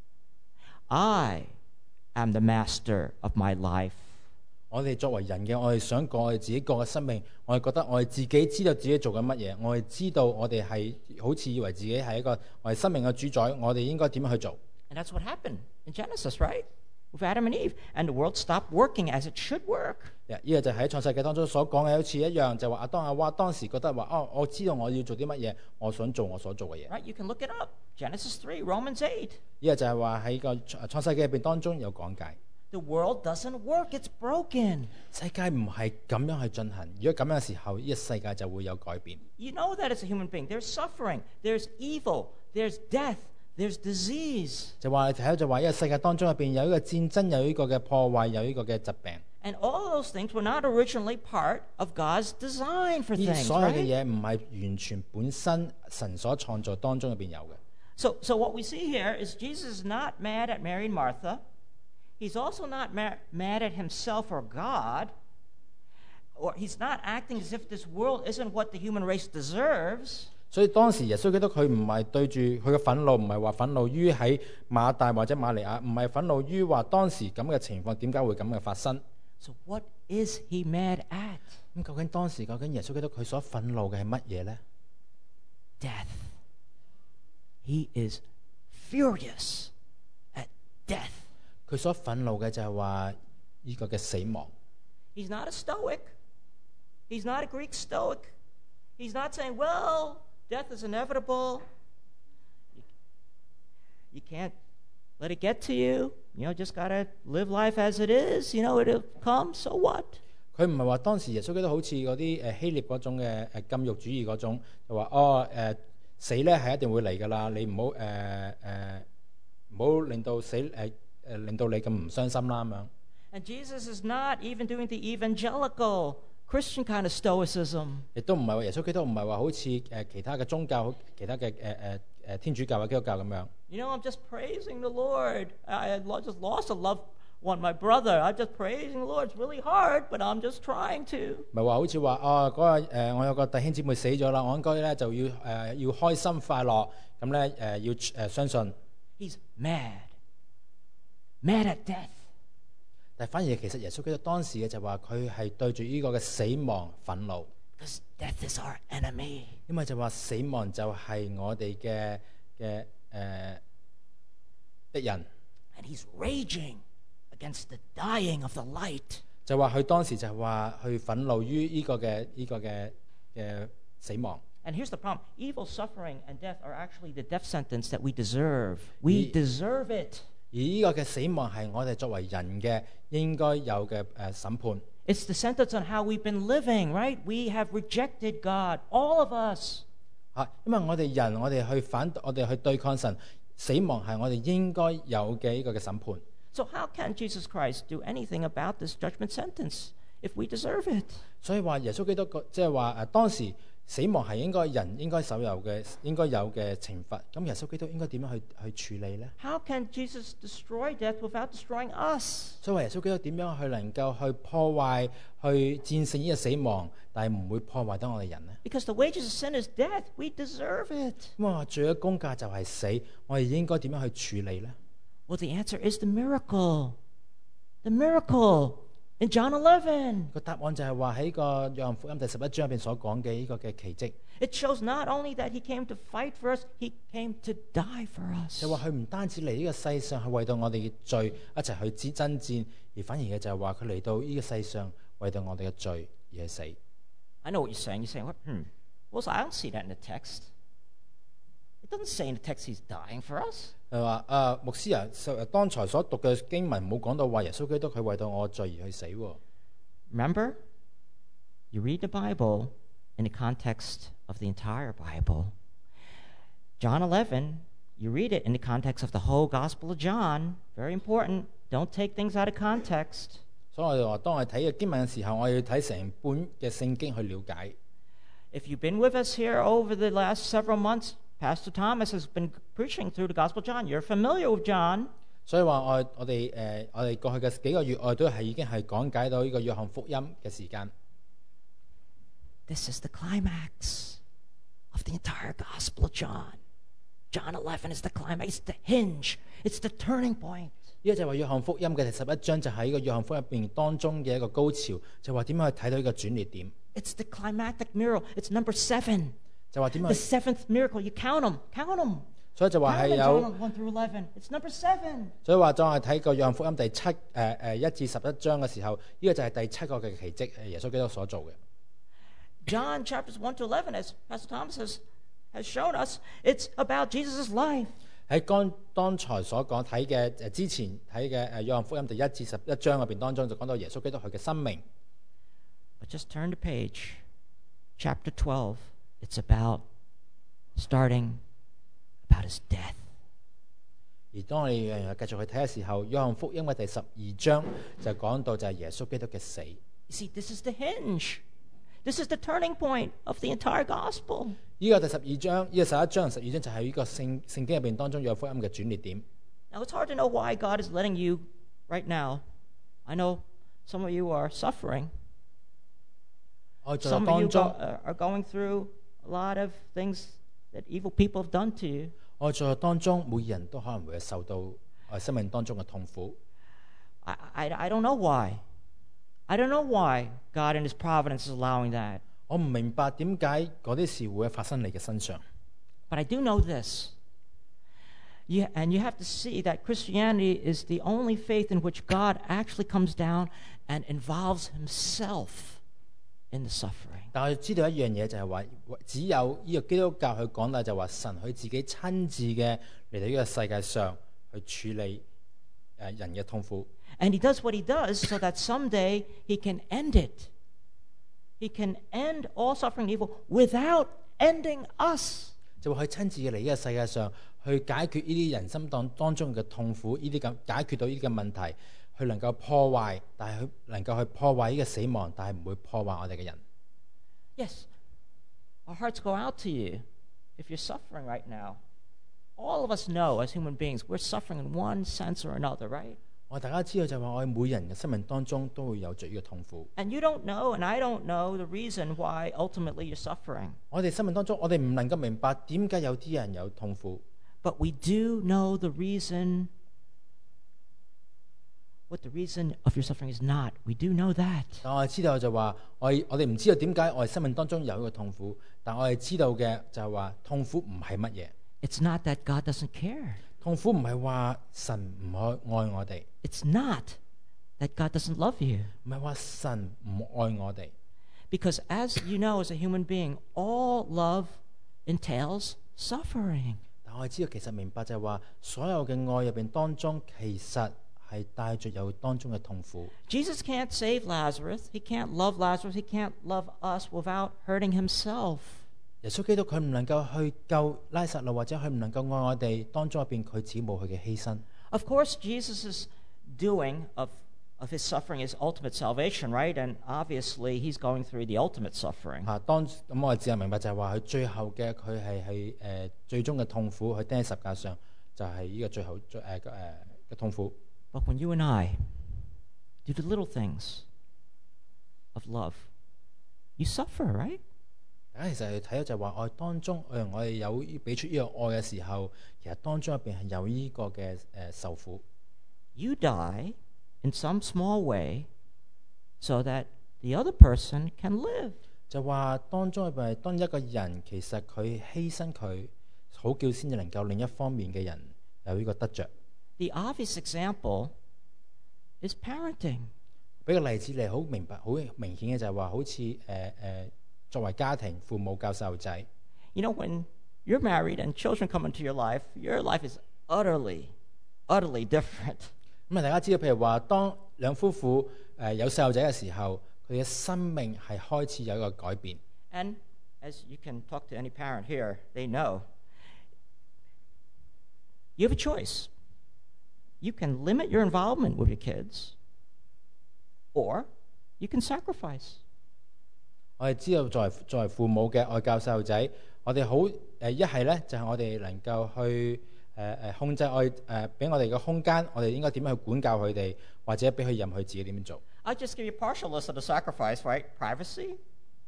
I am the master of my life. 我哋作為人嘅，我哋想過我哋自己過嘅生命，我哋覺得我哋自己知道自己做緊乜嘢，我哋知道我哋係好似以為自己係一個我哋生命嘅主宰，我哋應該點樣去做？ And that's what happened in Genesis, right? With Adam and Eve. And the world stopped working as it should work. 呢個就喺創世記當中所講嘅，好似一樣，就話亞當夏娃當時覺得話我知道我要做啲乜嘢，我想做我所做嘅嘢。 Right? You can look it up. Genesis 3, Romans 8. 呢個就係話喺個創世記入邊當中有講解。 The world doesn't work. It's broken. 世界唔係咁樣去進行，如果咁樣嘅時候，呢個世界就會有改變。 You know that as a human being. There's suffering. There's evil. There's death. There's disease. 就話你睇到就話呢個世界當中入邊有呢個戰爭，有呢個嘅破壞，有呢個嘅疾病。 And all of those things were not originally part of God's design for 呢 things, 所有嘅 right? 嘢唔係完全本身神所創造當中入邊有嘅。 So what we see here is Jesus is not mad at Mary and Martha. He's also not mad at himself or God. Or he's not acting as if this world isn't what the human race deserves. 所以當時耶穌基督佢唔係對住佢嘅憤怒，唔係話憤怒於喺馬大或者瑪利亞，唔係憤怒於話當時咁嘅情況點解會咁嘅發生。 So what is he mad at? 咁究竟當時究竟耶穌基督佢所憤怒嘅係乜嘢呢？ Death. He is furious at death. 佢所憤怒嘅就係話呢個嘅死亡。 He's not a Stoic. He's not a Greek Stoic. He's not saying, well, death is inevitable. You can't let it get to you. You know, just got to live life as it is. You know, it'll come, so what? 佢唔係話當時耶穌基督好似嗰啲希臘嗰種嘅禁欲主義嗰種，就話死咧係一定會嚟㗎啦，你唔好令到死令到你咁唔傷心啦咁樣。 And Jesus is not even doing the evangelical Christian kind of stoicism. 亦都唔係話耶穌基督唔係話好似其他嘅宗教、其他嘅天主教或者基督教咁樣。 You know, I'm just praising the Lord. I just lost a loved want my brother. I'm just praising the Lord. It's really hard, but I'm just trying to. 唔係話好似話我有個弟兄姊妹死咗啦，我應該咧就要開心快樂，咁咧要相信。 He's mad at death. 但係反而其實耶穌基督當時嘅就話佢係對住呢個嘅死亡憤怒， Because death is our enemy. 因為就話死亡就係我哋嘅敵人， And he's raging against the dying of the light. 就話佢當時就話去憤怒於呢個嘅死亡。 And here's the problem. Evil, suffering, and death are actually the death sentence that we deserve. We deserve it. 而呢個嘅死亡係我哋作為人嘅應該有嘅審判。 It's the sentence on how we've been living, right? We have rejected God, all of us. 因為我哋人，我哋去對抗神，死亡係我哋應該有嘅呢個嘅審判。 So how can Jesus Christ do anything about this judgment sentence if we deserve it? 所以話耶穌基督即係話當時死亡係人應該有嘅懲罰。咁耶穌基督應該點樣去處理呢？ How can Jesus destroy death without destroying us? 所以話耶穌基督點樣去能夠去破壞、去戰勝呢個死亡，但係唔會破壞到我哋人呢？ Because the wages of sin is death. We deserve it. 咁我話罪嘅工價就係死，我哋應該點樣去處理呢？ Well, the answer is the miracle. The miracle in John 11. 個答案就係話喺個約翰福音第11章入邊所講嘅呢個嘅奇蹟， It shows not only that he came to fight for us, he came to die for us. 就話佢唔單止嚟呢個世上係為到我哋嘅罪一齊去爭戰，而反而嘅就係話佢嚟到呢個世上為到我哋嘅罪而去死。 I know what you're saying. You're saying, well, I don't see that in the text. It doesn't say in the text he's dying for us. 係話牧師啊，當才所讀嘅經文冇講到話耶穌基督佢為到我罪而去死喎。 Remember, you read the Bible in the context of the entire Bible. John 11, you read it in the context of the whole Gospel of John. Very important. Don't take things out of context. 所以我哋話，當我哋睇嘅經文嘅時候，我要睇成本嘅聖經去了解。 If you've been with us here over the last several months, Pastor Thomas has been preaching through the Gospel of John. You're familiar with John. 所以話我哋過去嘅幾個月，我哋都係已經係講解到呢個約翰福音嘅時間。 This is the climax of the entire Gospel of John. John 11 is the climax. It's the hinge. It's the turning point. 呢個就係話約翰福音嘅第11章，就喺呢個約翰福音入邊當中嘅一個高潮，就話點樣去睇到呢個轉捩點。 It's the climactic miracle. It's number 7. 就話點 The 樣？ 7th miracle. You count them. Count them. 所以就話 Count 係 them, 有， John 1 through 11. It's number 7. 所以話當我哋睇個約翰福音第1至11章嘅時候，呢個就係第7個嘅奇蹟，係耶穌基督所做嘅。 John chapters 1 to 11, as Pastor Thomas has shown us, it's about Jesus' life. 喺剛才所講睇嘅之前睇嘅約翰福音第1至11章入邊當中就講到耶穌基督佢嘅生命。 But just turn the page. Chapter 12, it's about his death. 而當我哋繼續去睇嘅時候，約翰福音嘅第12章就講到就係耶穌基督嘅死。 You see, this is the hinge. This is the turning point of the entire gospel. 呢個第11章，呢個11章同12章就係呢個聖經入邊當中約翰福音嘅轉捩點。 Now, it's hard to know why God is letting you right now. I know some of you are suffering. 我在 Some of 當 you 中， are going through a lot of things that evil people have done to you. 我在當中，每人都可能會受到生命當中嘅痛苦。 I don't know why. I don't know why God in His providence is allowing that. 我唔明白點解嗰啲事會發生喺你嘅身上。 But I do know this. And you have to see that Christianity is the only faith in which God actually comes down and involves Himself in the suffering. 但我知道一樣嘢就係話，只有呢個基督教去講啦，就話神佢自己親自嘅嚟到呢個世界上去處理人嘅痛苦。 And He does what He does so that someday He can end it. He can end all suffering and evil without ending us. 就會去親自嘅嚟呢個世界上去解決呢啲人生當中嘅痛苦，呢啲咁解決到呢啲嘅問題，去能夠破壞，但係佢能夠去破壞呢個死亡，但係唔會破壞我哋嘅人。 Yes, our hearts go out to you if you're suffering right now. All of us know as human beings we're suffering in one sense or another, right? 我大家知道就係話，我哋每人嘅生命當中都會有着呢個痛苦。 And you don't know, and I don't know the reason why ultimately you're suffering. 我哋生命當中，我哋唔能夠明白點解有啲人有痛苦， But we do know the reason, what the reason of your suffering is not. We do know that. 但我哋知道就話，我哋唔知道點解我哋生命當中有呢個痛苦，但我哋知道嘅就係話，痛苦唔係乜嘢。 It's not that God doesn't care. 痛苦唔係話神唔愛我哋， It's not that God doesn't love you. 唔係話神唔愛我哋。 Because as you know, as a human being, all love entails suffering. 但我哋知道其實明白就係話，所有嘅愛入邊當中，其實係帶着有當中嘅痛苦。 Jesus can't save Lazarus. He can't love Lazarus. He can't love us without hurting himself. 耶穌基督佢唔能夠去救拉撒路，或者佢唔能夠愛我哋當中入邊，佢自己冇佢嘅犧牲。 Of course, Jesus' doing of his suffering is ultimate salvation, right? And obviously, he's going through the ultimate suffering. 咁我哋只係明白就係話，佢最後嘅佢係最終嘅痛苦，佢釘喺十架上就係呢個最後嘅痛苦。 But when you and I do the little things of love, you suffer, right? 大家其實睇到就係話，我哋當中我哋有俾出呢個愛嘅時候，其實當中入邊係有呢個嘅受苦。 You die in some small way so that the other person can live. 就話當中入邊，當一個人其實佢犧牲佢，好叫先至能夠另一方面嘅人有呢個得着。 The obvious example is parenting. 俾個例子嚟，好明白、好明顯嘅就係話，好似作為家庭父母教細路仔， You know, when you're married and children come into your life is utterly different. 咁大家知道，譬如話，當兩夫婦有細路仔嘅時候，佢嘅生命係開始有一個改變。 And as you can talk to any parent here, they know. You have a choice. You can limit your involvement with your kids, or you can sacrifice. 我哋知道作為父母嘅，我教細路仔，我哋好一係咧就係我哋能夠去控制我哋俾我哋嘅空間，我哋應該點樣去管教佢哋，或者俾佢任佢自己點樣做。 I'll just give you a partial list of the sacrifice, right? Privacy,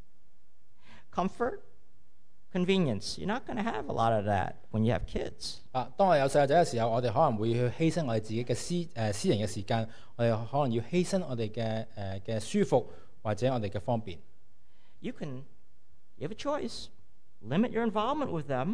comfort, convenience. You're not going to have a lot of that when you have kids. 當我有細路仔嘅時候，我哋可能會去犧牲我哋自己嘅私人嘅時間，我哋可能要犧牲我哋嘅舒服或者我哋嘅方便。 You have a choice. Limit your involvement with them,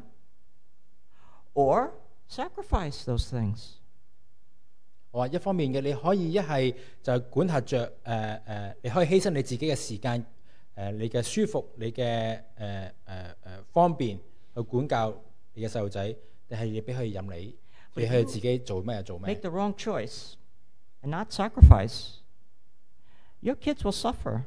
or sacrifice those things. 我話一方面嘅，你可以一係就管轄着你可以犧牲你自己嘅時間，你嘅舒服，你嘅方便去管教你嘅細路仔，定係你俾佢任你，俾佢自己做咩就做咩。 Make the wrong choice and not sacrifice, your kids will suffer.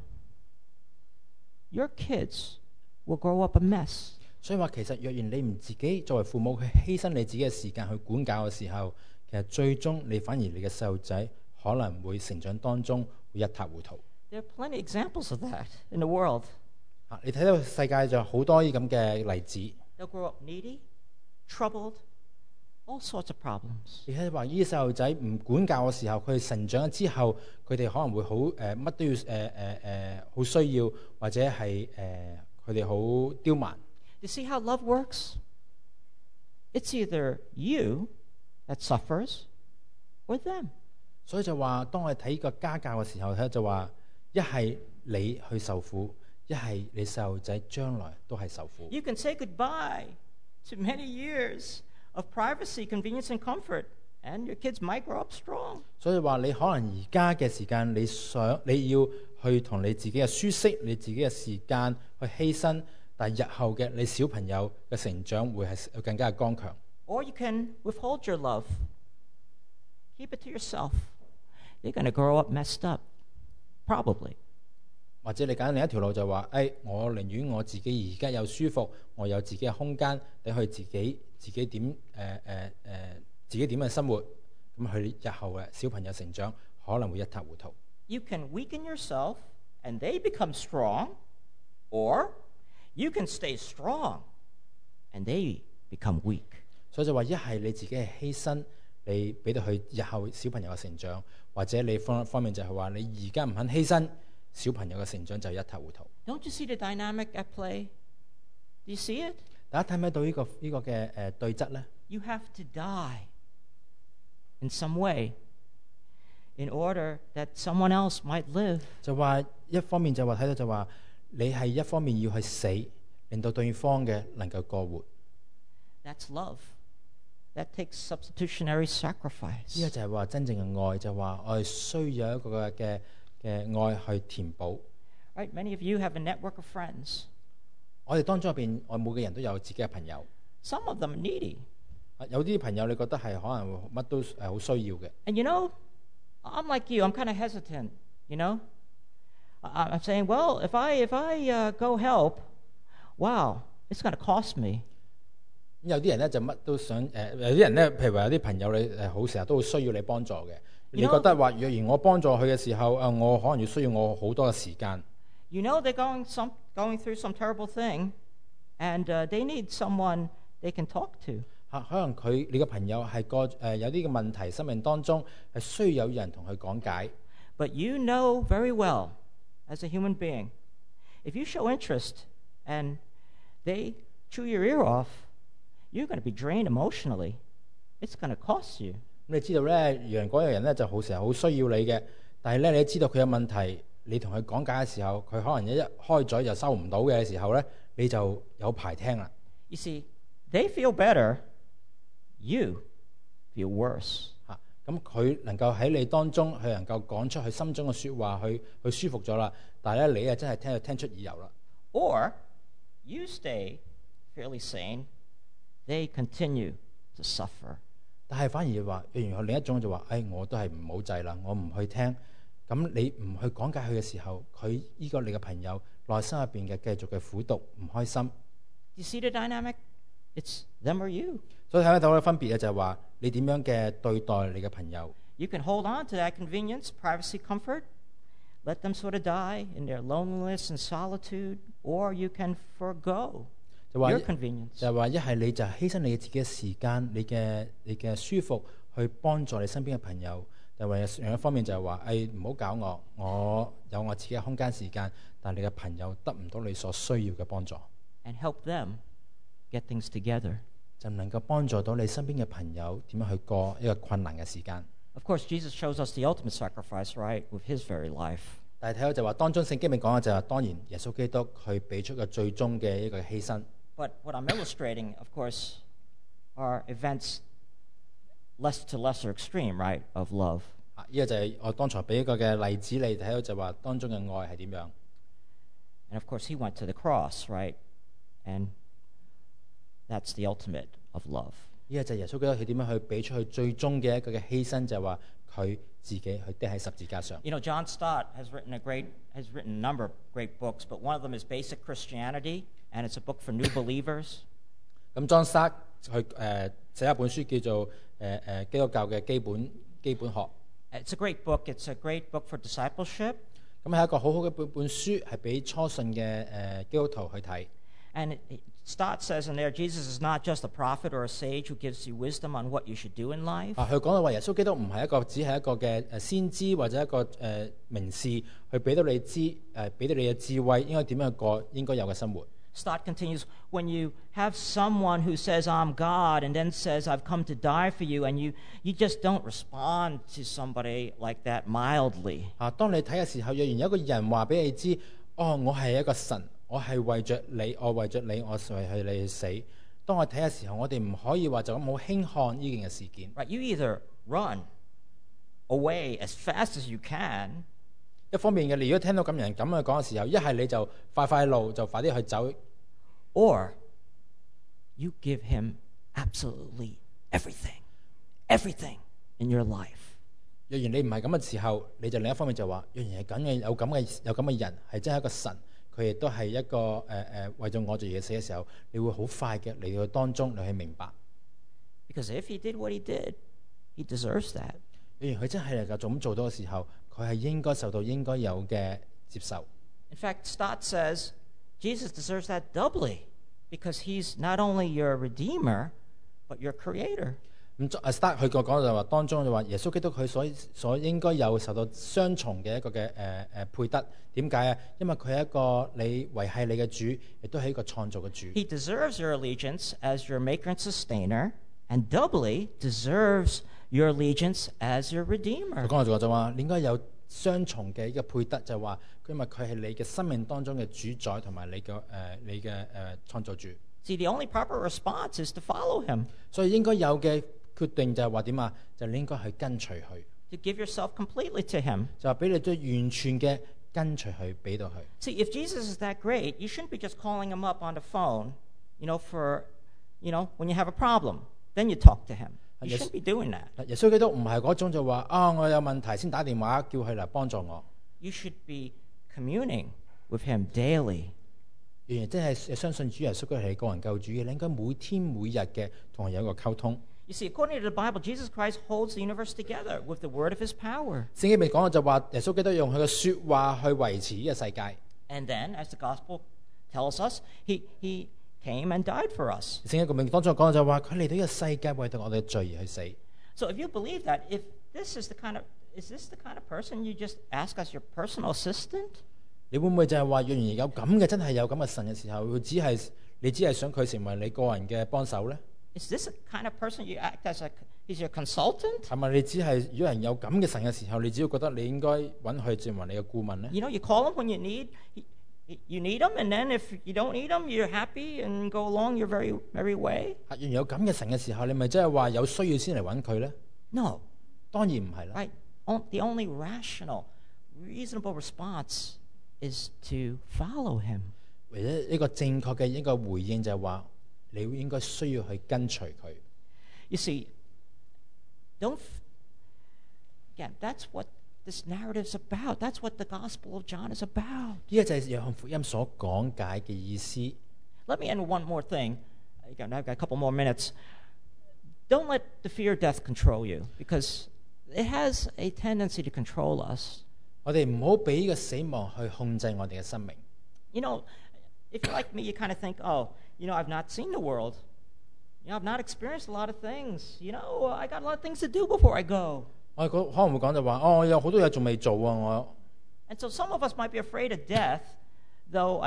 Your kids will grow up a mess. 所以話其實若然你唔自己作為父母去犧牲你自己嘅時間去管教嘅時候，其實最終你反而你嘅細路仔可能會成長當中會一塌糊塗。 There are plenty of examples of that in the world. 你睇到世界就好多呢咁嘅例子。 They'll grow up needy, troubled, all sorts of problems. 你睇話呢啲細路仔唔管教嘅時候，佢哋成長咗之後，佢哋可能會好乜都要好需要，或者係佢哋好刁蠻。 You see how love works? It's either you that suffers or them. 所以就話，當我哋睇個家教嘅時候咧，就話一係你去受苦，一係你細路仔將來都係受苦。 You can say goodbye to many years of privacy, convenience, and comfort, and your kids might grow up strong. 所以話你可能而家嘅時間，你要去同你自己嘅舒適、你自己嘅時間去犧牲，但係日後嘅你小朋友嘅成長會係更加嘅剛強。 Or you can withhold your love. Keep it to yourself. You're going to grow up messed up, probably. 或者你揀另一條路就話，我寧願我自己而家有舒服，我有自己嘅空間，等佢自己點自己點嘅生活，咁佢日後嘅小朋友成長可能會一塌糊塗。 You can weaken yourself and they become strong, or you can stay strong and they become weak. 所以就話一係你自己係犧牲， 你俾到佢日後小朋友嘅成長，或者你方面就係話你而家唔肯犧牲，小朋友嘅成長就一塌糊塗。 Don't you see the dynamic at play? Do you see it? 大家睇唔睇到呢個嘅對質咧？ You have to die in some way in order that someone else might live. 就話一方面就話睇到就話你係一方面要去死，令到對方嘅能夠過活。 That's love. That takes substitutionary 呢 sacrifice. 個就係話真正嘅愛，就話我哋需要一個嘅愛去填補。 Right? Many of you have a network of friends. 我哋當中入邊，我每個人都有自己嘅朋友。 Some of them are needy. 有啲朋友你覺得係可能乜都好需要嘅。 And you know, I'm like you. I'm kind of hesitant, you know? I'm saying, well, if I go help, wow, it's going to cost me. 有啲人咧就乜都想有啲人咧，譬如話有啲朋友你好成日都好需要你幫助嘅。你覺得話若然我幫助佢嘅時候，我可能要需要我好多嘅時間。 You know they're going through some terrible thing, and they need someone they can talk to. 可能你嘅朋友係有啲嘅問題，生命當中係需要有人同佢講解。 But you know very well, as a human being, if you show interest and they chew your ear off, you're going to be drained emotionally. It's going to cost you. 你知道咧，嗰個人咧就成日好需要你嘅，但係咧你知道佢有問題，你同佢講解嘅時候，佢可能一開嘴就收唔到嘅時候咧，你就有排聽啦。 You see, they feel better, you feel worse. 咁佢能夠喺你當中，佢能夠講出佢心中嘅説話，佢舒服咗啦。但係咧，你真係聽出耳油啦。 Or you stay fairly sane, they continue to suffer. 但係反而話，譬如另一種就話，我都係唔好制啦，我唔去聽。咁你唔去講解佢嘅時候，佢呢個你嘅朋友內心入邊嘅繼續嘅苦毒唔開心。 You see the dynamic? It's them or you. 所以睇得到嘅分別咧，就係話你點樣嘅對待你嘅朋友。 You can hold on to that convenience, privacy, comfort, let them sort of die in their loneliness and solitude, or you can forgo 就話 your convenience. 就係話一係你就犧牲你自己嘅時間，你嘅舒服去幫助你身邊嘅朋友。就為另一方面就係話，唔好搞我，我有我自己嘅空間時間，但係你嘅朋友得唔到你所需要嘅幫助， And help them get things together. 就唔能夠幫助到你身邊嘅朋友點樣去過一個困難嘅時間。 Of course, Jesus shows us the ultimate sacrifice, right, with his very life. 但係睇到就話當中聖經咪講嘅就係當然耶穌基督佢俾出個最終嘅一個犧牲。 But what I'm illustrating, of course, are events less to lesser extreme, right, of love. 呢個就係我當才俾一個嘅例子，你睇到就話當中嘅愛係點樣。 And of course, he went to the cross, right? And that's the ultimate of love. 呢個就係耶穌基督佢點樣去俾出佢最終嘅一個嘅犧牲，就係話佢自己去釘喺十字架上。 You know, John Stott has written a number of great books, but one of them is Basic Christianity, and it's a book for new believers. 咁 John Stott 佢寫一本書叫做基督教嘅基本學。 It's a great book. It's a great book for discipleship. 咁係一個好好嘅本書，係俾初信嘅基督徒去睇。 And Stott says in there, Jesus is not just a prophet or a sage who gives you wisdom on what you should do in life. 佢講到話耶穌基督唔係只係一個嘅先知或者一個明示，去俾到你俾到你嘅智慧應該點樣過應該有嘅生活。 Stott continues, when you have someone who says, I'm God, and then says, I've come to die for you, and you just don't respond to somebody like that mildly. 當你睇嘅時候，若然有一個人話俾你知，我係一個神，我係為着你，我為着你，我為你去死。當我睇嘅時候，我哋唔可以話就咁好輕看呢件嘅事件。 Right? You either run away as fast as you can, 一方面嘅，你如果聽到咁人咁樣講嘅時候，一係你就快路就快啲去走。 or you give him absolutely everything in your life. 若然你唔係咁嘅時候，你就另一方面就話，若然係咁嘅有咁嘅人係真係一個神，佢亦都係一個為咗我做嘢死嘅時候，你會好快嘅嚟到當中你去明白。 Because if he did what he did, he deserves that. 若然佢真係能夠咁做到嘅時候，佢係應該受到應該有嘅接受。 In fact, Stott says Jesus deserves that doubly because he's not only your redeemer, but your creator. 咁Start 佢個講就話當中就話耶穌基督佢所應該有受到雙重嘅一個嘅配得。點解啊？因為佢係一個你維係你嘅主，亦都係一個創造嘅主。 He deserves your allegiance as your maker and sustainer, and doubly deserves your allegiance as your 佢 redeemer. 講就話你應該有雙重嘅一個配得，就係話因為佢係你嘅生命當中嘅主宰同埋你嘅創造主。 See, the only proper response is to follow him, 所以應該有嘅決定就係話點啊？就你應該去跟隨佢， to give yourself completely to him. 就話俾你最完全嘅跟隨佢，俾到佢。 See, if Jesus is that great, you shouldn't be just calling him up on the phone, when you have a problem. Then you talk to him. You Yes. shouldn't be doing that. 嗱，耶穌基督唔係嗰種就話我有問題先打電話叫佢嚟幫助我， You should be communing with him daily. 原來真係相信主耶穌基督係個人救主嘅，你應該每天每日嘅同佢有一個溝通。 You see, according to the Bible, Jesus Christ holds the universe together with the word of his power. 聖經入面講嘅就話耶穌基督用佢嘅説話去維持呢個世界。 And then, as the gospel tells us, he came and died for us. 聖經入面當中講嘅就話佢嚟到呢個世界為到我哋嘅罪而去死。 So if you believe that, is this the kind of person you just ask as your personal assistant? 你會唔會就係話，若然有咁嘅真係有咁嘅神嘅時候，你只係想佢成為你個人嘅幫手咧？ Is this the kind of person you act as he's your consultant? 係咪你只係如果人有咁嘅神嘅時候，你只要覺得你應該揾佢成為你嘅顧問咧？ You call him when you need him, and then if you don't need him, you're happy and go along your very merry way? 若然有咁嘅神嘅時候，你咪即係話有需要先嚟揾佢咧？ No, 當然唔係啦。 right? The only rational, reasonable response is to follow him. 唯一一個正確嘅一個回應就係話，你應該需要去跟隨佢。 You see, that's what this narrative's about. That's what the Gospel of John is about. 呢個就係約翰福音所講解嘅意思。 Let me end with one more thing. I've got a couple more minutes. Don't let the fear of death control you, because it has a tendency to control us. 我哋唔好俾呢個死亡去控制我哋嘅生命。 If you're like me, you kind of think, I've not seen the world. I've not experienced a lot of things. I got a lot of things to do before I go. 我哋可能會講就話，我有好多嘢仲未做啊！我 And so some of us might be afraid of death, though,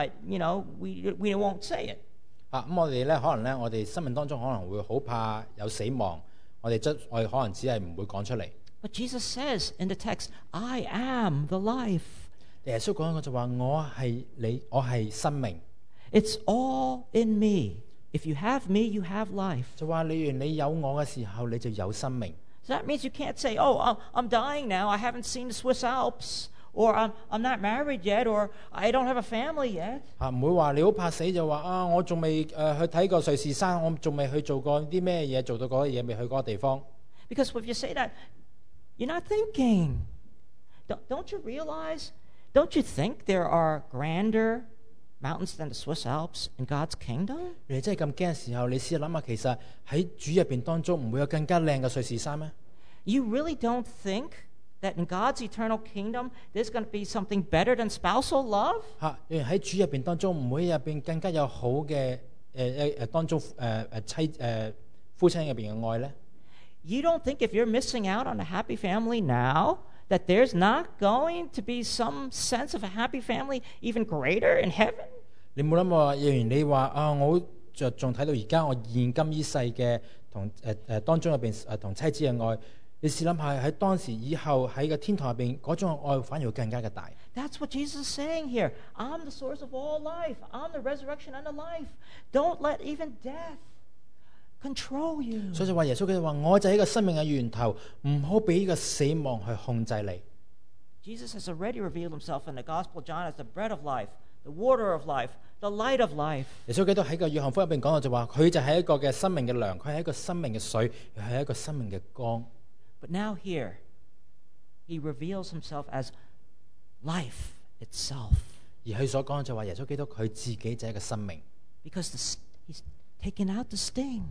we won't say it. 咁我哋咧可能咧，我哋生命當中可能會好怕有死亡，我哋可能只係唔會講出嚟。 But Jesus says in the text, I am the life. 耶穌講嘅就話：我係生命。 It's all in me. If you have me, you have life. 就話你有我嘅時候，你就有生命。 So that means you can't say, I'm dying now. I haven't seen the Swiss Alps. Or I'm not married yet. Or I don't have a family yet. 唔會話你好怕死就話我仲未去睇過瑞士山，我仲未去做過啲咩嘢，做到嗰啲嘢，未去嗰個地方。 Because if you say that, you're not thinking. Don't you realize? Don't you think there are grander mountains than the Swiss Alps in God's kingdom? 你真係咁驚嘅時候，你試下諗下，其實喺主入邊當中唔會有更加靚嘅瑞士山咩？ You really don't think that in God's eternal kingdom there's going to be something better than spousal love? 喺主入邊當中唔會入邊更加有好嘅當中夫妻入邊嘅愛咧？ You don't think if you're missing out on a happy family now, that there's not going to be some sense of a happy family even greater in heaven? 你冇諗過，若然你話我好着重睇到而家我現今呢世嘅同當中入邊同妻子嘅愛，你試諗下喺當時以後喺個天堂入邊嗰種愛反而會更加嘅大。 That's what Jesus is saying here. I'm the source of all life. I'm the resurrection and the life. Don't let even death control you. 所以就話耶穌佢話我就係一個生命嘅源頭，唔好俾呢個死亡去控制你。 Jesus has already revealed himself in the Gospel of John as the bread of life, the water of life, the light of life. 耶穌基督喺個約翰福音入邊講到就話佢就係一個嘅生命嘅糧，佢係一個生命嘅水，又係一個生命嘅光。 But now here, he reveals himself as life itself. 而佢所講嘅就話耶穌基督佢自己就係一個生命， Because he's taken out the sting.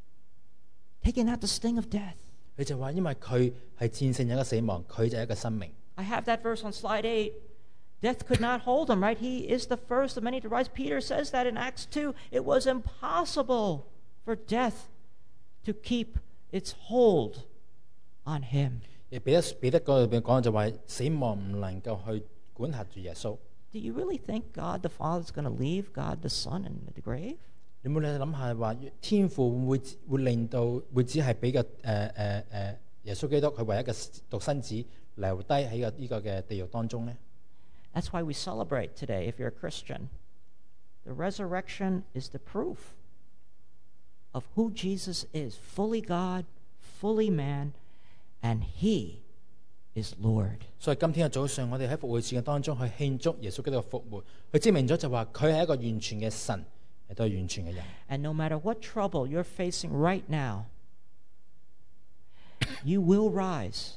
Taken out the sting of death. 佢就話因為佢係戰勝咗個死亡，佢就係一個生命。 I have that verse on slide 8. Death could not hold him, right? He is the first of many to rise. Peter says that in Acts 2. It was impossible for death to keep its hold on him. 亦彼得嗰裏邊講就話死亡唔能夠去管轄住耶穌。 Do you really think God the Father is going to leave God the Son in the grave? 你冇你諗下話天父會令到會只係俾個耶穌基督佢唯一嘅獨生子留低喺呢個嘅地獄當中咧？ That's why we celebrate today, if you're a Christian. The resurrection is the proof of who Jesus is, fully God, fully man, and he is Lord. 所以今天嘅早上，我哋喺復活節嘅當中去慶祝耶穌基督嘅復活，佢證明咗就話佢係一個完全嘅神，亦都係完全嘅人。 And no matter what trouble you're facing right now, you will rise.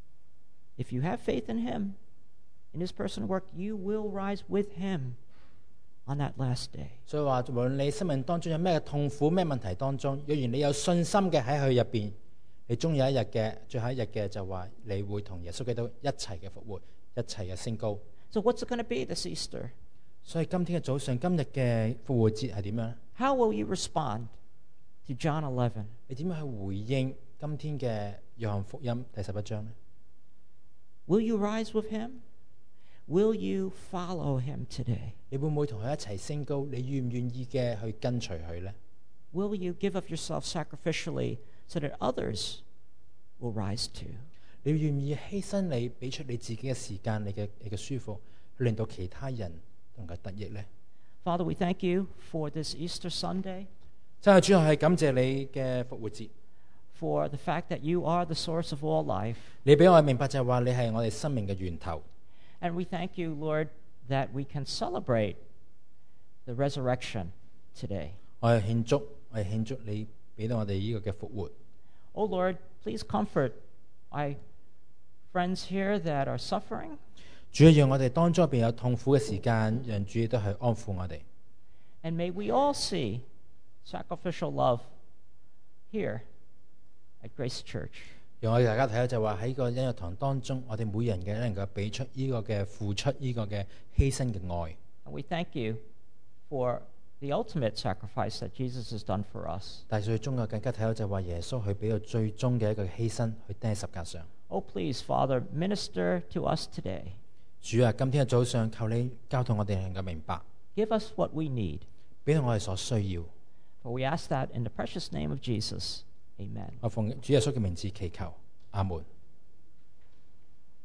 If you have faith in him, in his personal work, you will rise with him on that last day. 所以話，無論你生命當中有咩痛苦、咩問題當中，若然你有信心嘅喺佢入邊，你終有一日嘅最後一日嘅就話，你會同耶穌基督一齊嘅復活，一齊嘅升高。 So what's it going to be this Easter? 所以今天嘅早上，今日嘅復活節係點樣咧？ How will you respond to John 11? 你點樣去回應今天嘅約翰福音第11章咧？ Will you rise with him? Will you follow him today? 你會唔會同佢一齊升高？你願唔願意嘅去跟隨佢咧？ Will you give up yourself sacrificially so that others will rise too? 你願唔願意犧牲你，俾出你自己嘅時間、你嘅舒服，去令到其他人能夠得益咧？ Father, we thank you for this Easter Sunday, 真係主要係感謝你嘅復活節， for the fact that you are the source of all life. 你俾我哋明白就係話你係我哋生命嘅源頭。 And we thank you, Lord, that we can celebrate the resurrection today. 我哋慶祝你俾到我哋呢個嘅復活。 Oh, Lord, please comfort my friends here that are suffering. 主要讓我哋當中入邊有痛苦嘅時間，讓主都去安撫我哋。 And may we all see sacrificial love here at Grace Church. 讓我哋大家睇到就話喺個恩約堂當中，我哋每人嘅能夠俾出呢個嘅付出，呢個嘅犧牲嘅愛。 And we thank you for the ultimate sacrifice that Jesus has done for us. 但係最終嘅更加睇到就話耶穌去俾到最終嘅一個犧牲，去釘喺十架上。 Oh, please, Father, minister to us today. 主啊，今天嘅早上，求你交託我哋能夠明白， Give us what we need. 俾到我哋所需要。 For we ask that in the precious name of Jesus. Amen. 我奉主耶穌嘅名字祈求，阿門。